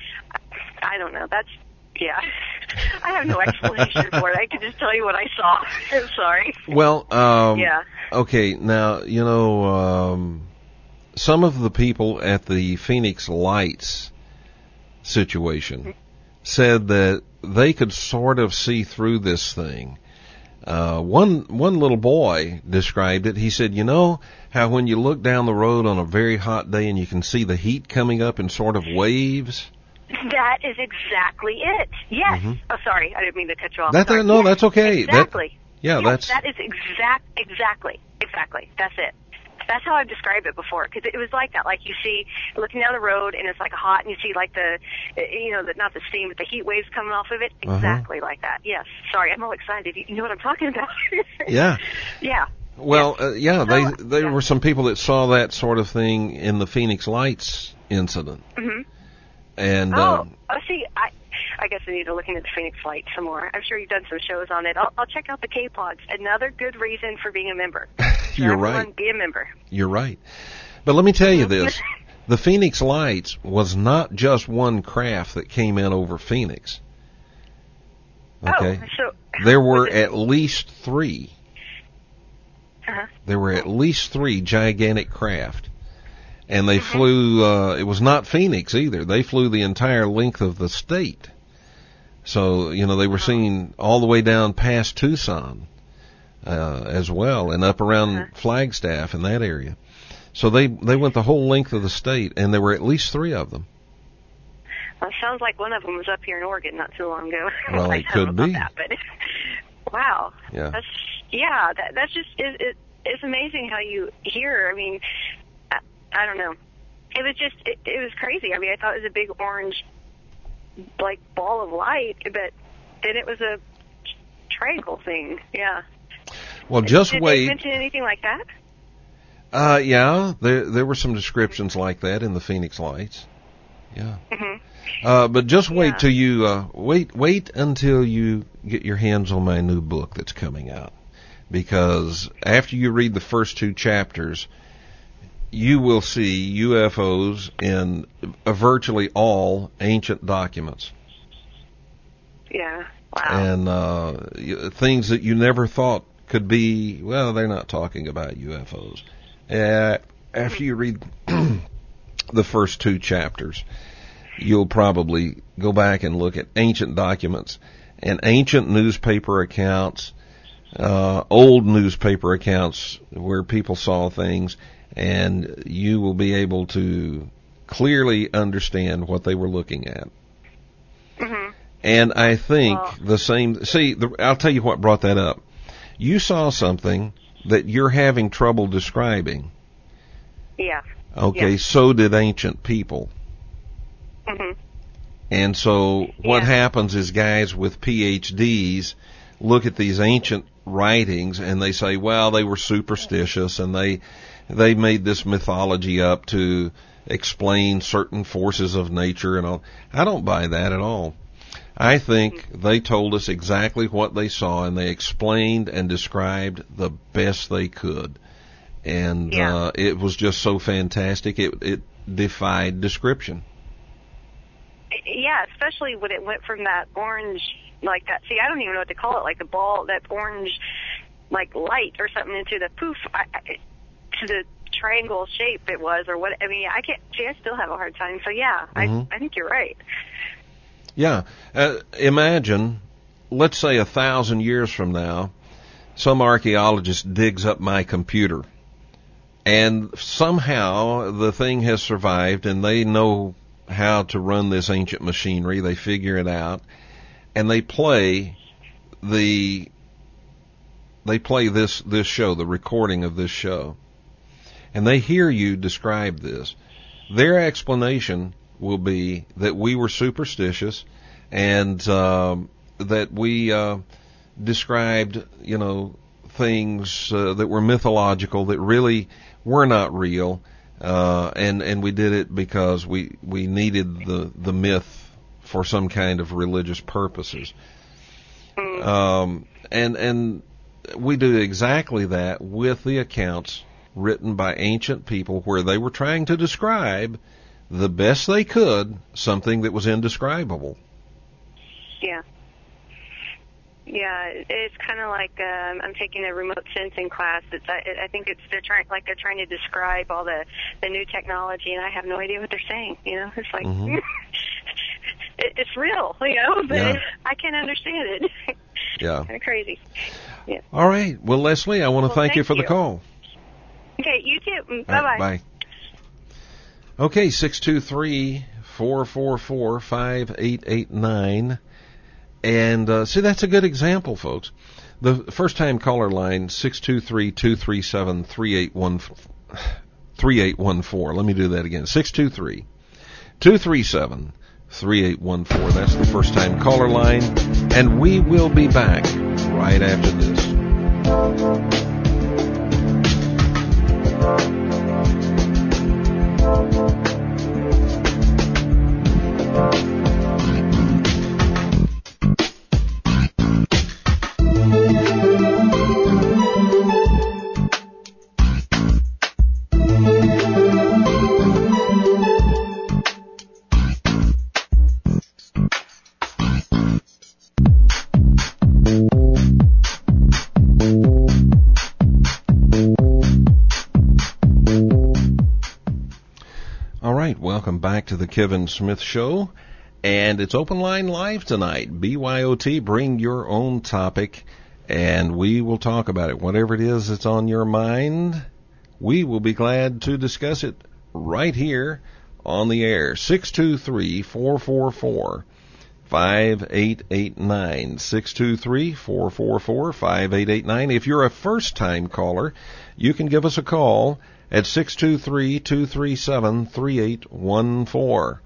I don't know. That's yeah. I have no explanation for it. I can just tell you what I saw. I'm sorry. Well, um, yeah. Okay, now you know um, some of the people at the Phoenix Lights situation. Mm-hmm. Said that they could sort of see through this thing. Uh, one one little boy described it. He said, you know how when you look down the road on a very hot day and you can see the heat coming up in sort of waves? That is exactly it. Yes. Mm-hmm. Oh, sorry. I didn't mean to cut you off. That, that, no, yes, that's okay. Exactly. That, yeah, yes, that's... That is exact, exactly, exactly. That's it. That's how I've described it before, because it was like that. Like you see, looking down the road, and it's like hot, and you see like the, you know, the, not the steam, but the heat waves coming off of it. Exactly uh-huh. like that. Yes. Sorry, I'm all excited. You know what I'm talking about? Yeah. Yeah. Well, yeah, uh, yeah so, they there yeah. were some people that saw that sort of thing in the Phoenix Lights incident. Mm-hmm. And oh, um, oh, see, I. I guess I need to look into the Phoenix Light some more. I'm sure you've done some shows on it. I'll, I'll check out the K-Pods. Another good reason for being a member. You're Everyone, right. Be a member. You're right. But let me tell you this. The Phoenix Lights was not just one craft that came in over Phoenix. Okay? Oh, so... There were at least three. Uh-huh. There were at least three gigantic craft. And they mm-hmm. flew, uh, it was not Phoenix either. They flew the entire length of the state. So, you know, they were seen all the way down past Tucson, uh, as well, and up around uh-huh. Flagstaff in that area. So they, they went the whole length of the state, and there were at least three of them. Well, it sounds like one of them was up here in Oregon not too long ago. Well, it could be. That, but wow. Yeah. That's, yeah, that, that's just, it, it, it's amazing how you hear, I mean, I, I don't know. It was just, it, it was crazy. I mean, I thought it was a big orange, like, ball of light, but then it was a triangle thing. Yeah. Well, just Did wait. Did they mention anything like that? Uh, yeah, there there were some descriptions like that in the Phoenix Lights. Yeah. Mm-hmm. Uh, but just wait yeah. till you uh, wait wait until you get your hands on my new book that's coming out, because after you read the first two chapters, you will see U F Os in uh, virtually all ancient documents. Yeah. Wow. And uh, things that you never thought could be. Well, they're not talking about U F Os. Yeah, after you read the first two chapters, you'll probably go back and look at ancient documents and ancient newspaper accounts, uh, old newspaper accounts where people saw things, and you will be able to clearly understand what they were looking at. Mm-hmm. And I think well, the same, see, the, I'll tell you what brought that up. You saw something that you're having trouble describing. Yeah. Okay, yeah. So did ancient people. Mm-hmm. And so what yeah. happens is guys with P H Ds look at these ancient writings and they say, well, they were superstitious and they they made this mythology up to explain certain forces of nature and all. I don't buy that at all. I think they told us exactly what they saw, and they explained and described the best they could. And yeah. uh, it was just so fantastic, it, it defied description. Yeah, especially when it went from that orange, like that, see, I don't even know what to call it, like the ball, that orange, like light or something, into the poof, I, I, to the triangle shape it was, or what, I mean, I can't, see, I still have a hard time, so yeah, mm-hmm. I, I think you're right. Yeah, uh, imagine, let's say a thousand years from now, some archaeologist digs up my computer, and somehow the thing has survived, and they know how to run this ancient machinery. They figure it out, and they play the they play this this show, the recording of this show, and they hear you describe this. Their explanation will be that we were superstitious and um, that we uh, described, you know, things uh, that were mythological that really were not real, uh, and and we did it because we we needed the the myth for some kind of religious purposes. Um, and and we do exactly that with the accounts written by ancient people, where they were trying to describe the best they could something that was indescribable. Yeah. Yeah, it's kind of like um, I'm taking a remote sensing class. It's I, I think it's they're trying like they're trying to describe all the the new technology, and I have no idea what they're saying. You know, it's like mm-hmm. it, it's real, you know, but yeah. I can't understand it. Yeah, kind of crazy. Yeah. All right. Well, Leslie, I want to well, thank, thank you for you. the call. Okay, you too. Bye Right, bye. bye. Okay, six two three, four four four, five eight eight nine. And uh, see, that's a good example, folks. The first-time caller line, six two three, two three seven, three eight one four. Let me do that again. six two three, two three seven, three eight one four. That's the first-time caller line. And we will be back right after this. Welcome back to the Kevin Smith Show, and it's Open Line Live tonight. B Y O T, bring your own topic, and we will talk about it. Whatever it is that's on your mind, we will be glad to discuss it right here on the air. six two three, four four four, five eight eight nine. six two three, four four four, five eight eight nine. If you're a first-time caller, you can give us a call at six two three, two three seven, three eight one four.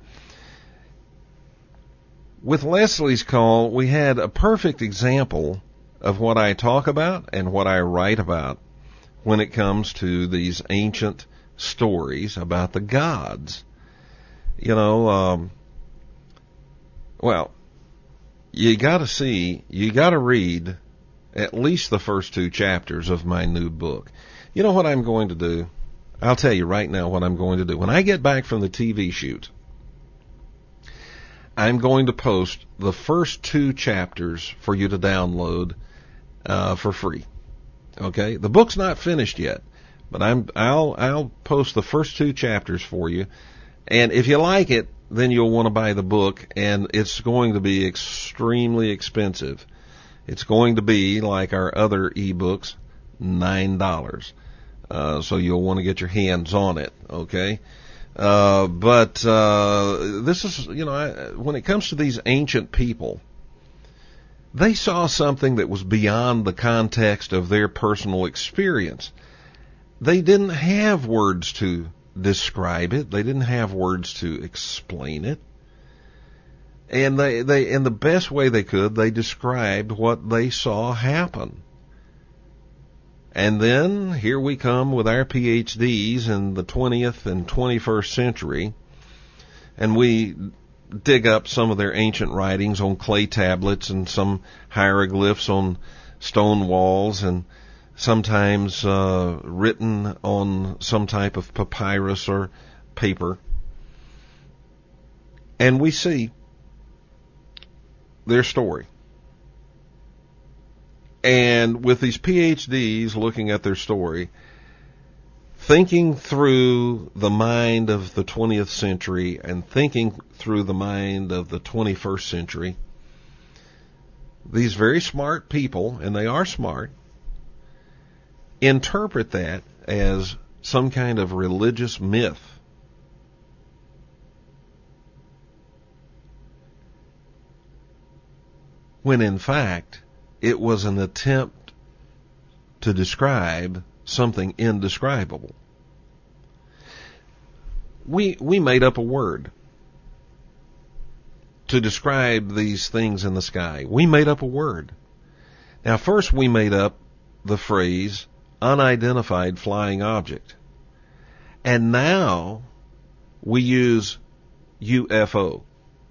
With Leslie's call, we had a perfect example of what I talk about and what I write about when it comes to these ancient stories about the gods. You know, um, well, you gotta see, you gotta read at least the first two chapters of my new book. You know what I'm going to do? I'll tell you right now what I'm going to do. When I get back from the T V shoot, I'm going to post the first two chapters for you to download uh, for free. Okay? The book's not finished yet, But I'm, I'll, I'll post the first two chapters for you. And if you like it, then you'll want to buy the book, and it's going to be extremely expensive. It's going to be, like our other ebooks, nine dollars. Uh, so you'll want to get your hands on it, okay? Uh, but, uh, this is, you know, I, when it comes to these ancient people, they saw something that was beyond the context of their personal experience. They didn't have words to describe it. They didn't have words to explain it. And they, they, in the best way they could, they described what they saw happen. And then here we come with our P H Ds in the twentieth and twenty-first century, and we dig up some of their ancient writings on clay tablets and some hieroglyphs on stone walls, and sometimes uh, written on some type of papyrus or paper. And we see their story. And with these P H Ds looking at their story, thinking through the mind of the twentieth century and thinking through the mind of the twenty-first century, these very smart people, and they are smart, interpret that as some kind of religious myth. When in fact, it was an attempt to describe something indescribable. We, we made up a word to describe these things in the sky. We made up a word. Now, first we made up the phrase unidentified flying object. And now we use U F O.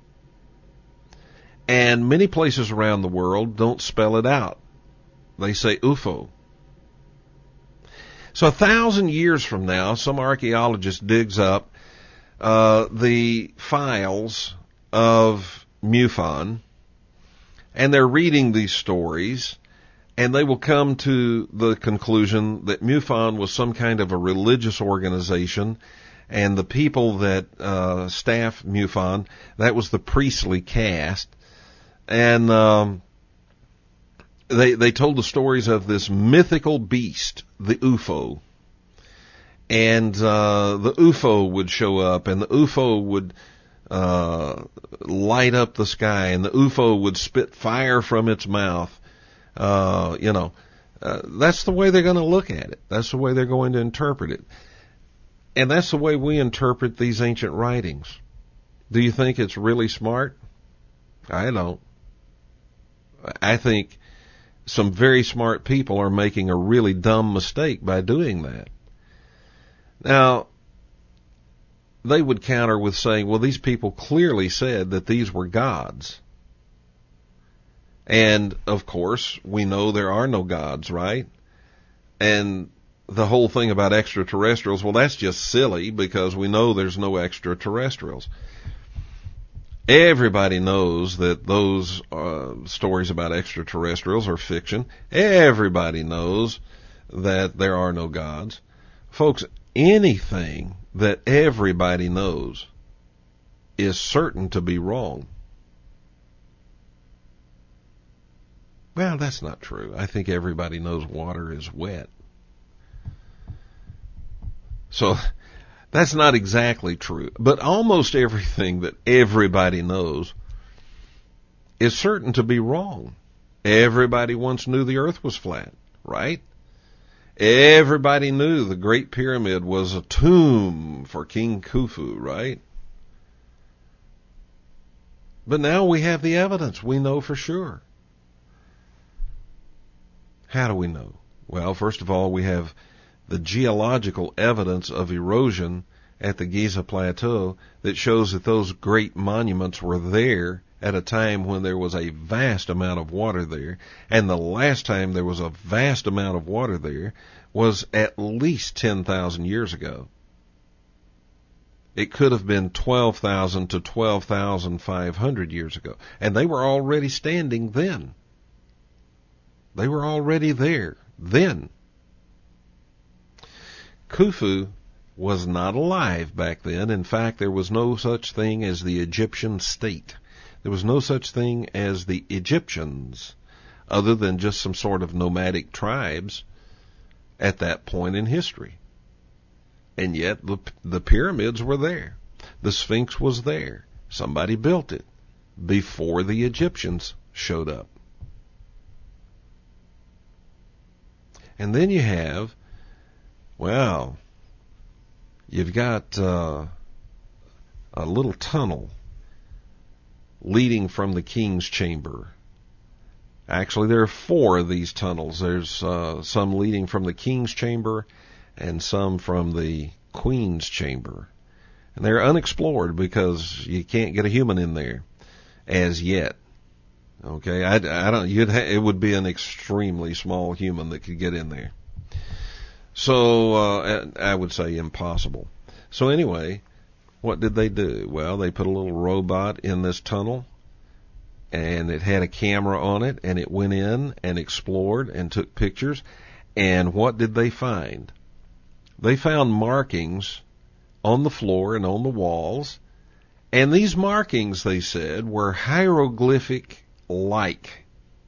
And many places around the world don't spell it out. They say U F O. So a thousand years from now, some archaeologist digs up uh, the files of MUFON, and they're reading these stories, and they will come to the conclusion that MUFON was some kind of a religious organization, and the people that uh, staff MUFON, that was the priestly caste. And um, they they told the stories of this mythical beast, the U F O. And uh, the U F O would show up, and the U F O would uh, light up the sky, and the U F O would spit fire from its mouth. Uh, you know, uh, that's the way they're going to look at it. That's the way they're going to interpret it. And that's the way we interpret these ancient writings. Do you think it's really smart? I don't. I think some very smart people are making a really dumb mistake by doing that. Now, they would counter with saying, well, these people clearly said that these were gods. And, of course, we know there are no gods, right? And the whole thing about extraterrestrials, well, that's just silly because we know there's no extraterrestrials. Everybody knows that those uh, stories about extraterrestrials are fiction. Everybody knows that there are no gods. Folks, anything that everybody knows is certain to be wrong. Well, that's not true. I think everybody knows water is wet. So that's not exactly true, but almost everything that everybody knows is certain to be wrong. Everybody once knew the earth was flat, right? Everybody knew the Great Pyramid was a tomb for King Khufu, right? But now we have the evidence. We know for sure. How do we know? Well, first of all, we have the geological evidence of erosion at the Giza Plateau that shows that those great monuments were there at a time when there was a vast amount of water there, and the last time there was a vast amount of water there was at least ten thousand years ago. It could have been twelve thousand to twelve thousand five hundred years ago, and they were already standing then. They were already there then. Khufu was not alive back then. In fact, there was no such thing as the Egyptian state. There was no such thing as the Egyptians, other than just some sort of nomadic tribes at that point in history. And yet the, the pyramids were there. The Sphinx was there. Somebody built it before the Egyptians showed up. And then you have, well, you've got uh, a little tunnel leading from the king's chamber. Actually, there are four of these tunnels. There's uh, some leading from the king's chamber and some from the queen's chamber. And they're unexplored because you can't get a human in there as yet. Okay, I, I don't. You'd ha- it would be an extremely small human that could get in there. So uh, I would say impossible. So anyway, what did they do? Well, they put a little robot in this tunnel, and it had a camera on it, and it went in and explored and took pictures. And what did they find? They found markings on the floor and on the walls, and these markings, they said, were hieroglyphic like.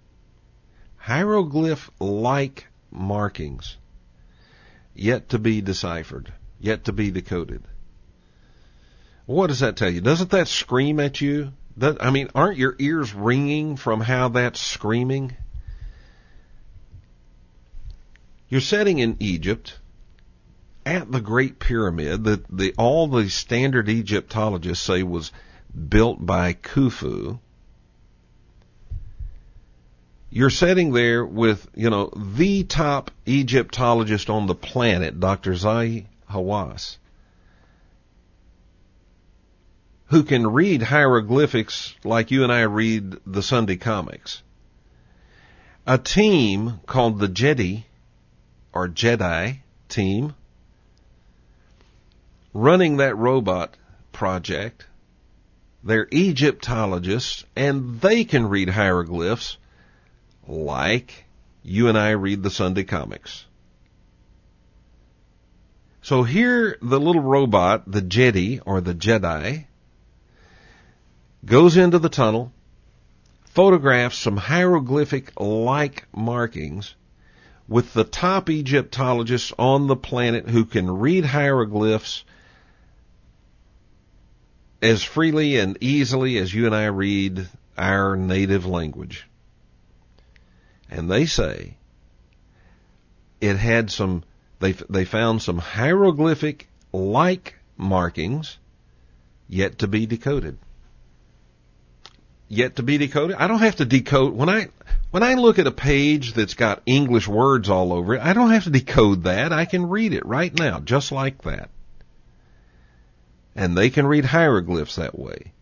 Hieroglyph-like markings, yet to be deciphered, yet to be decoded. What does that tell you? Doesn't that scream at you? That, I mean, aren't your ears ringing from how that's screaming? You're sitting in Egypt at the Great Pyramid that the, all the standard Egyptologists say was built by Khufu. You're sitting there with, you know, the top Egyptologist on the planet, Doctor Zahi Hawass, who can read hieroglyphics like you and I read the Sunday comics. A team called the Jedi, or Jedi team, running that robot project. They're Egyptologists, and they can read hieroglyphs like you and I read the Sunday comics. So here the little robot, the Jedi, or the Jedi, goes into the tunnel, photographs some hieroglyphic-like markings with the top Egyptologists on the planet who can read hieroglyphs as freely and easily as you and I read our native language. And they say it had some, they they found some hieroglyphic-like markings yet to be decoded. Yet to be decoded? I don't have to decode. When I when I look at a page that's got English words all over it, I don't have to decode that. I can read it right now, just like that. And they can read hieroglyphs that way.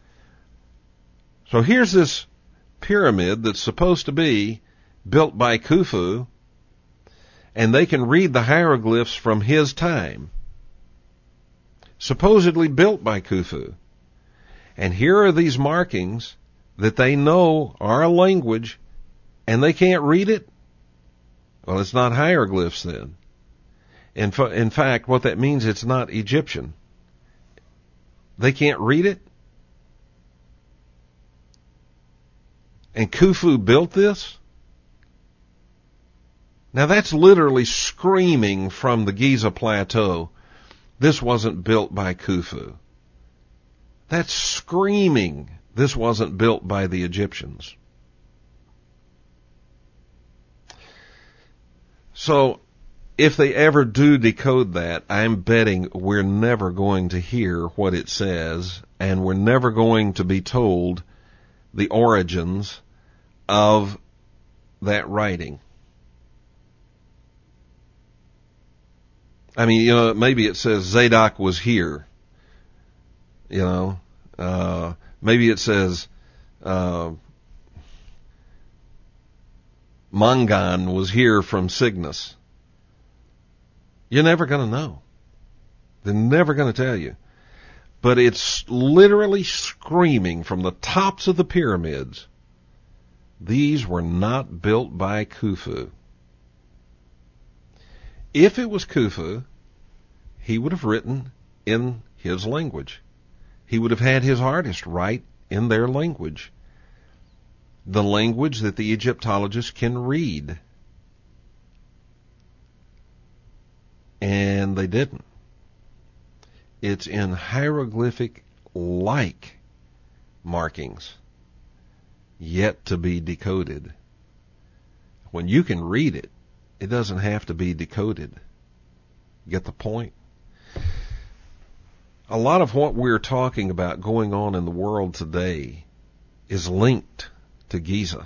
So here's this pyramid that's supposed to be built by Khufu, and they can read the hieroglyphs from his time. Supposedly built by Khufu. And here are these markings that they know are a language, and they can't read it? Well, it's not hieroglyphs then. In, fa- in fact, what that means, it's not Egyptian. They can't read it? And Khufu built this? Now that's literally screaming from the Giza Plateau, this wasn't built by Khufu. That's screaming, this wasn't built by the Egyptians. So, if they ever do decode that, I'm betting we're never going to hear what it says, and we're never going to be told the origins of that writing. I mean, you know, maybe it says Zadok was here. You know, uh, maybe it says uh, Mangan was here from Cygnus. You're never going to know. They're never going to tell you. But it's literally screaming from the tops of the pyramids, these were not built by Khufu. If it was Khufu, he would have written in his language. He would have had his artist write in their language, the language that the Egyptologists can read. And they didn't. It's in hieroglyphic-like markings, yet to be decoded. When you can read it, it doesn't have to be decoded. Get the point? A lot of what we're talking about going on in the world today is linked to Giza.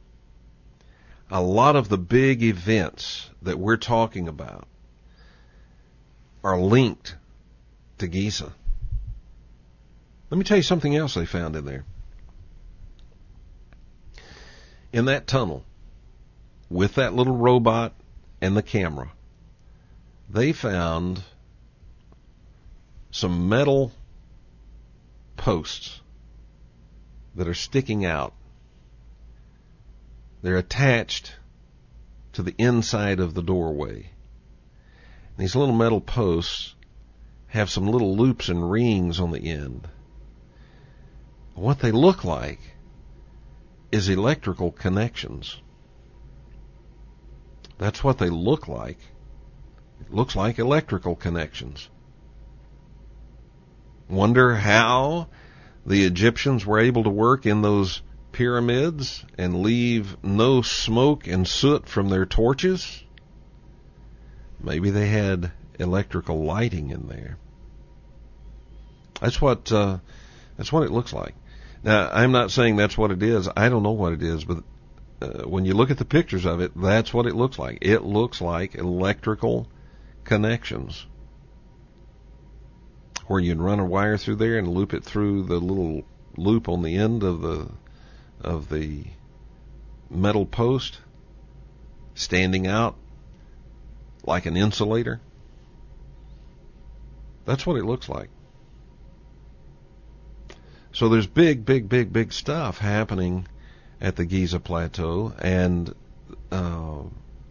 A lot of the big events that we're talking about are linked to Giza. Let me tell you something else they found in there. In that tunnel, with that little robot and the camera, they found some metal posts that are sticking out. They're attached to the inside of the doorway. These little metal posts have some little loops and rings on the end. What they look like is electrical connections. That's what they look like. It looks like electrical connections. Wonder how the Egyptians were able to work in those pyramids and leave no smoke and soot from their torches? Maybe they had electrical lighting in there. That's what uh, that's what it looks like. Now, I'm not saying that's what it is. I don't know what it is, but uh, when you look at the pictures of it, that's what it looks like. It looks like electrical connections, where you'd run a wire through there and loop it through the little loop on the end of the of the metal post, standing out like an insulator. That's what it looks like. So there's big, big, big, big stuff happening at the Giza Plateau, and uh,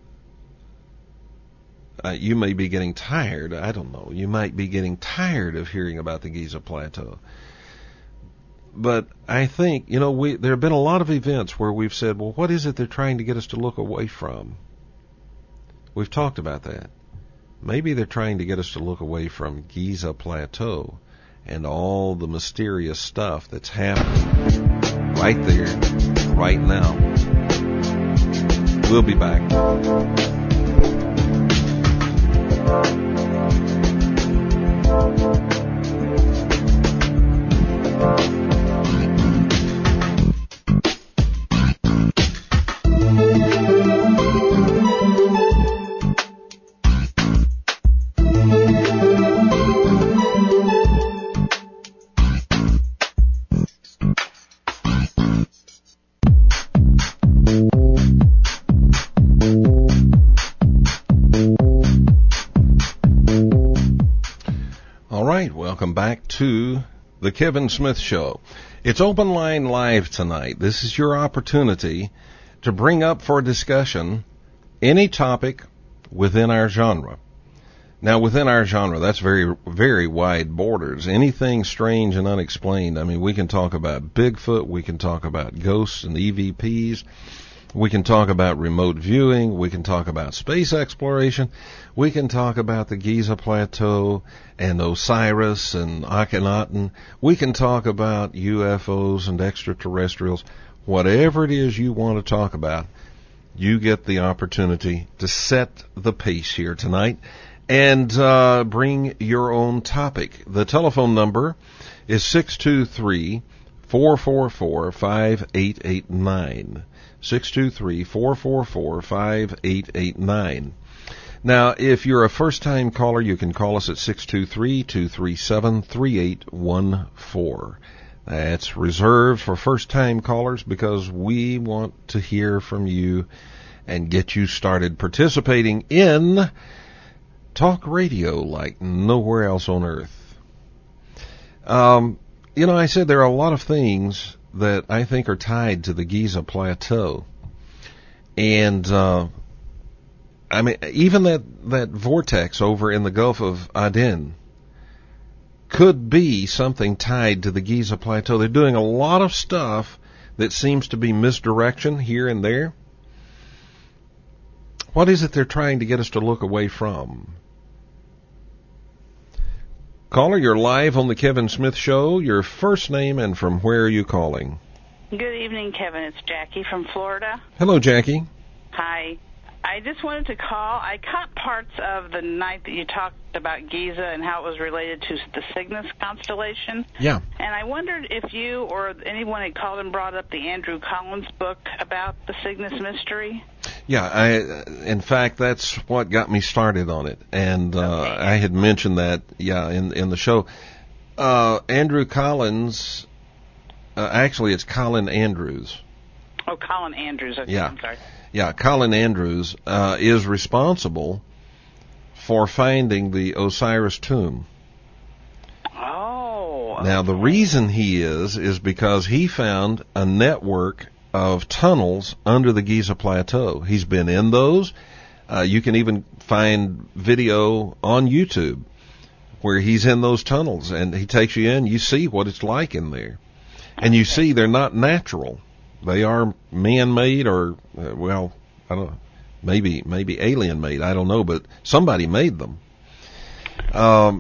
uh, you may be getting tired. I don't know. You might be getting tired of hearing about the Giza Plateau. But I think, you know, we there have been a lot of events where we've said, well, what is it they're trying to get us to look away from? We've talked about that. Maybe they're trying to get us to look away from Giza Plateau and all the mysterious stuff that's happening right there, right now. We'll be back. Welcome back to the Kevin Smith Show. It's Open Line Live tonight. This is your opportunity to bring up for discussion any topic within our genre. Now, within our genre, that's very, very wide borders. Anything strange and unexplained. I mean, we can talk about Bigfoot. We can talk about ghosts and E V Ps. We can talk about remote viewing. We can talk about space exploration. We can talk about the Giza Plateau and Osiris and Akhenaten. We can talk about U F Os and extraterrestrials. Whatever it is you want to talk about, you get the opportunity to set the pace here tonight and uh, bring your own topic. The telephone number is six two three, four four four, five eight eight nine. six two three, four four four, five eight eight nine. Now, if you're a first-time caller, you can call us at six two three, two three seven, three eight one four. That's reserved for first-time callers because we want to hear from you and get you started participating in talk radio like nowhere else on earth. Um, you know, I said there are a lot of things that I think are tied to the Giza Plateau. And uh, I mean, even that, that vortex over in the Gulf of Aden could be something tied to the Giza Plateau. They're doing a lot of stuff that seems to be misdirection here and there. What is it they're trying to get us to look away from? Caller, you're live on the Kevin Smith Show. Your first name and from where are you calling? Good evening, Kevin. It's Jackie from Florida. Hello, Jackie. Hi. I just wanted to call. I caught parts of the night that you talked about Giza and how it was related to the Cygnus constellation. Yeah. And I wondered if you or anyone had called and brought up the Andrew Collins book about the Cygnus mystery. Yeah, I, in fact, that's what got me started on it. And uh, okay. I had mentioned that, yeah, in, in the show. Uh, Andrew Collins, uh, actually, it's Colin Andrews. Oh, Colin Andrews. Okay, yeah. I'm sorry. Yeah, Colin Andrews uh, is responsible for finding the Osiris tomb. Oh. Okay. Now, the reason he is, is because he found a network of tunnels under the Giza Plateau. He's been in those. Uh, you can even find video on YouTube where he's in those tunnels, and he takes you in. You see what it's like in there. And you see they're not natural. They are man-made or, uh, well, I don't know, maybe maybe alien-made. I don't know, but somebody made them. Um,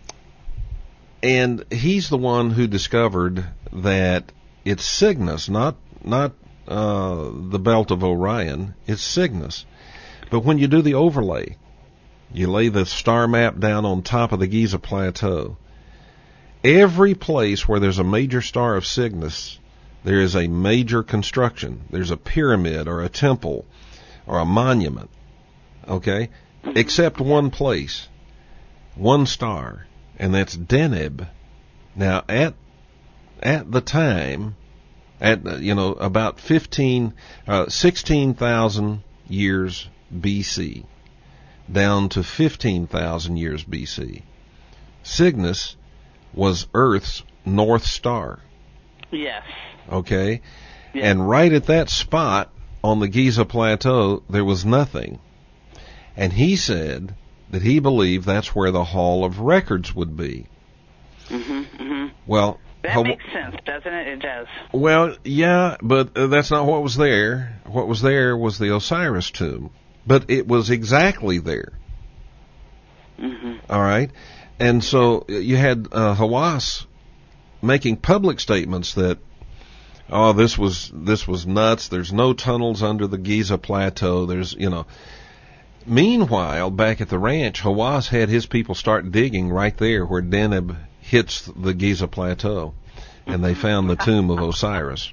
and he's the one who discovered that it's Cygnus, not not uh, the belt of Orion. It's Cygnus. But when you do the overlay, you lay the star map down on top of the Giza Plateau. Every place where there's a major star of Cygnus, there is a major construction. There's a pyramid or a temple or a monument, okay? Except one place, one star, and that's Deneb. Now, at at the time, at you know about fifteen, uh, sixteen thousand years B C, down to fifteen thousand years B C, Cygnus was Earth's north star. Yes. Okay? Yeah. And right at that spot on the Giza Plateau, there was nothing. And he said that he believed that's where the Hall of Records would be. Mm-hmm, mm-hmm. Well, that ho- makes sense, doesn't it? It does. Well, yeah, but uh, that's not what was there. What was there was the Osiris tomb. But it was exactly there. Mm-hmm. All right? And so you had uh, Hawass making public statements that, oh, this was this was nuts. There's no tunnels under the Giza Plateau. There's, you know. Meanwhile, back at the ranch, Hawass had his people start digging right there where Deneb hits the Giza Plateau, and they found the tomb of Osiris.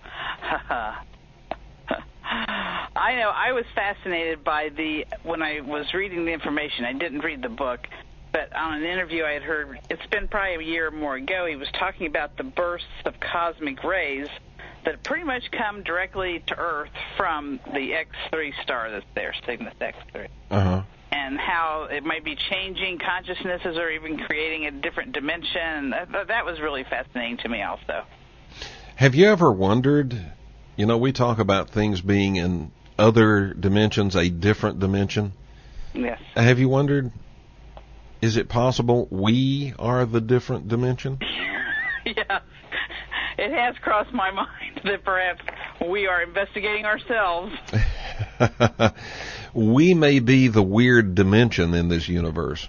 I know. I was fascinated by the, when I was reading the information, I didn't read the book, but on an interview I had heard, it's been probably a year or more ago, he was talking about the bursts of cosmic rays that pretty much come directly to Earth from the X three star that's there, Cygnus X three. Uh-huh. And how it might be changing consciousnesses or even creating a different dimension. That, that was really fascinating to me also. Have you ever wondered, you know, we talk about things being in other dimensions, a different dimension. Yes. Have you wondered, is it possible we are the different dimension? Yeah. It has crossed my mind that perhaps we are investigating ourselves. We may be the weird dimension in this universe.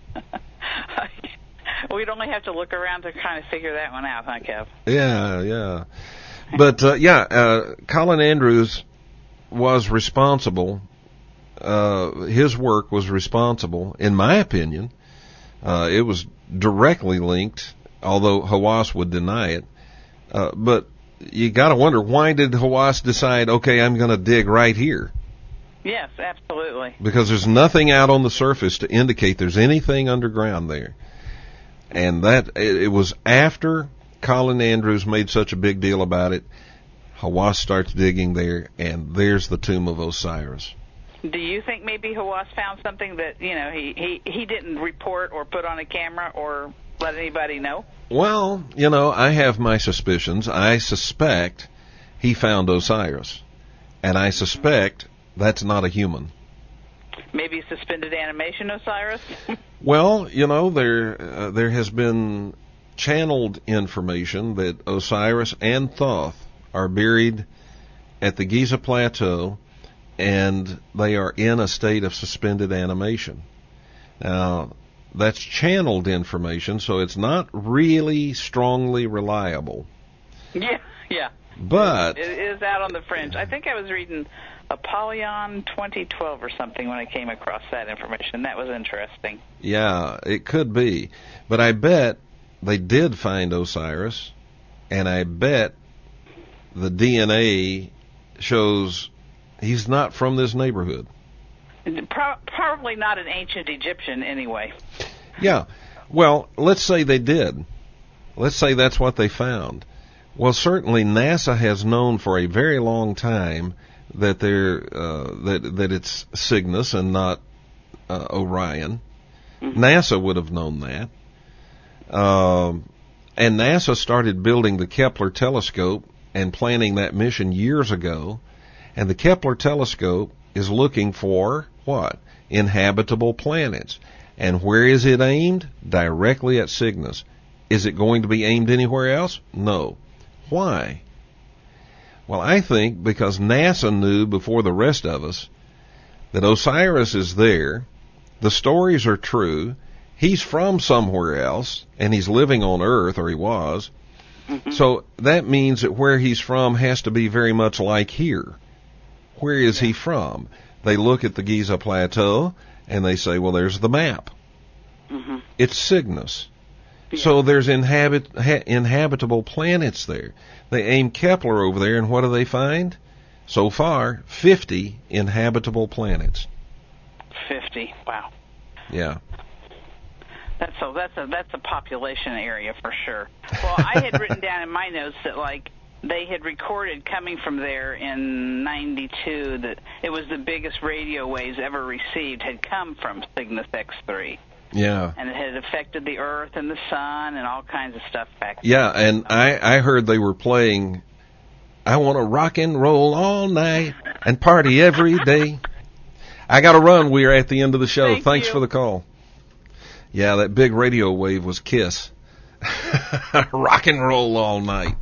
We'd only have to look around to kind of figure that one out, huh, Kev? Yeah, yeah. But, uh, yeah, uh, Colin Andrews was responsible. Uh, his work was responsible, in my opinion. Uh, it was directly linked, although Hawass would deny it. Uh, but you got to wonder, why did Hawass decide, okay, I'm going to dig right here? Yes, absolutely. Because there's nothing out on the surface to indicate there's anything underground there. And that it, it was after Colin Andrews made such a big deal about it, Hawass starts digging there, and there's the tomb of Osiris. Do you think maybe Hawass found something that, you know, he, he, he didn't report or put on a camera or let anybody know? Well, you know, I have my suspicions. I suspect he found Osiris. And I suspect that's not a human. maybe suspended animation, Osiris? Well, you know, there uh, there has been channeled information that Osiris and Thoth are buried at the Giza Plateau, and they are in a state of suspended animation. Now, that's channeled information, so it's not really strongly reliable. Yeah, yeah. But it is out on the fringe. I think I was reading Apollyon twenty twelve or something when I came across that information. That was interesting. Yeah, it could be. But I bet they did find Osiris, and I bet the D N A shows he's not from this neighborhood. Pro- probably not an ancient Egyptian anyway. Yeah. Well, let's say they did. Let's say that's what they found. Well, certainly NASA has known for a very long time that they're uh, that that it's Cygnus and not uh, Orion. Mm-hmm. NASA would have known that. Um, and NASA started building the Kepler telescope and planning that mission years ago. And the Kepler telescope is looking for what? Inhabitable planets. And where is it aimed? Directly at Cygnus. Is it going to be aimed anywhere else? No. Why? Well, I think because NASA knew before the rest of us that Osiris is there, the stories are true, he's from somewhere else, and he's living on Earth, or he was. Mm-hmm. So that means that where he's from has to be very much like here. Where is he from? They look at the Giza Plateau, and they say, well, there's the map. Mm-hmm. It's Cygnus. Yeah. So there's inhabit, ha, inhabitable planets there. They aim Kepler over there, and what do they find? So far, fifty inhabitable planets. Fifty. Wow. Yeah. That's a that's a that's a population area for sure. Well, I had written down in my notes that like they had recorded coming from there in ninety-two that it was the biggest radio waves ever received had come from Cygnus X three. Yeah. And it had affected the Earth and the Sun and all kinds of stuff back then. Yeah, and I, I heard they were playing, I want to rock and roll all night and party every day. I got to run. We are at the end of the show. Thank Thanks you. for the call. Yeah, that big radio wave was Kiss. Rock and roll all night.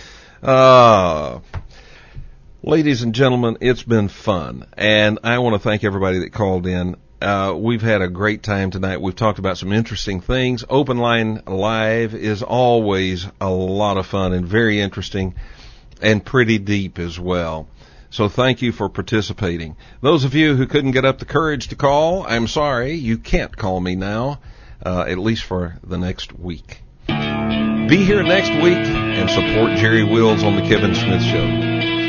Uh, ladies and gentlemen, it's been fun. And I want to thank everybody that called in. Uh, we've had a great time tonight. We've talked about some interesting things. Open Line Live is always a lot of fun and very interesting and pretty deep as well. So thank you for participating. Those of you who couldn't get up the courage to call, I'm sorry. You can't call me now, uh, at least for the next week. Be here next week and support Jerry Wills on the Kevin Smith Show.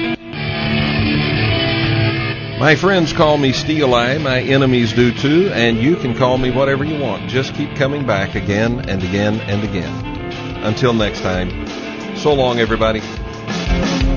My friends call me Steel Eye, my enemies do too, and you can call me whatever you want. Just keep coming back again and again and again. Until next time, so long everybody.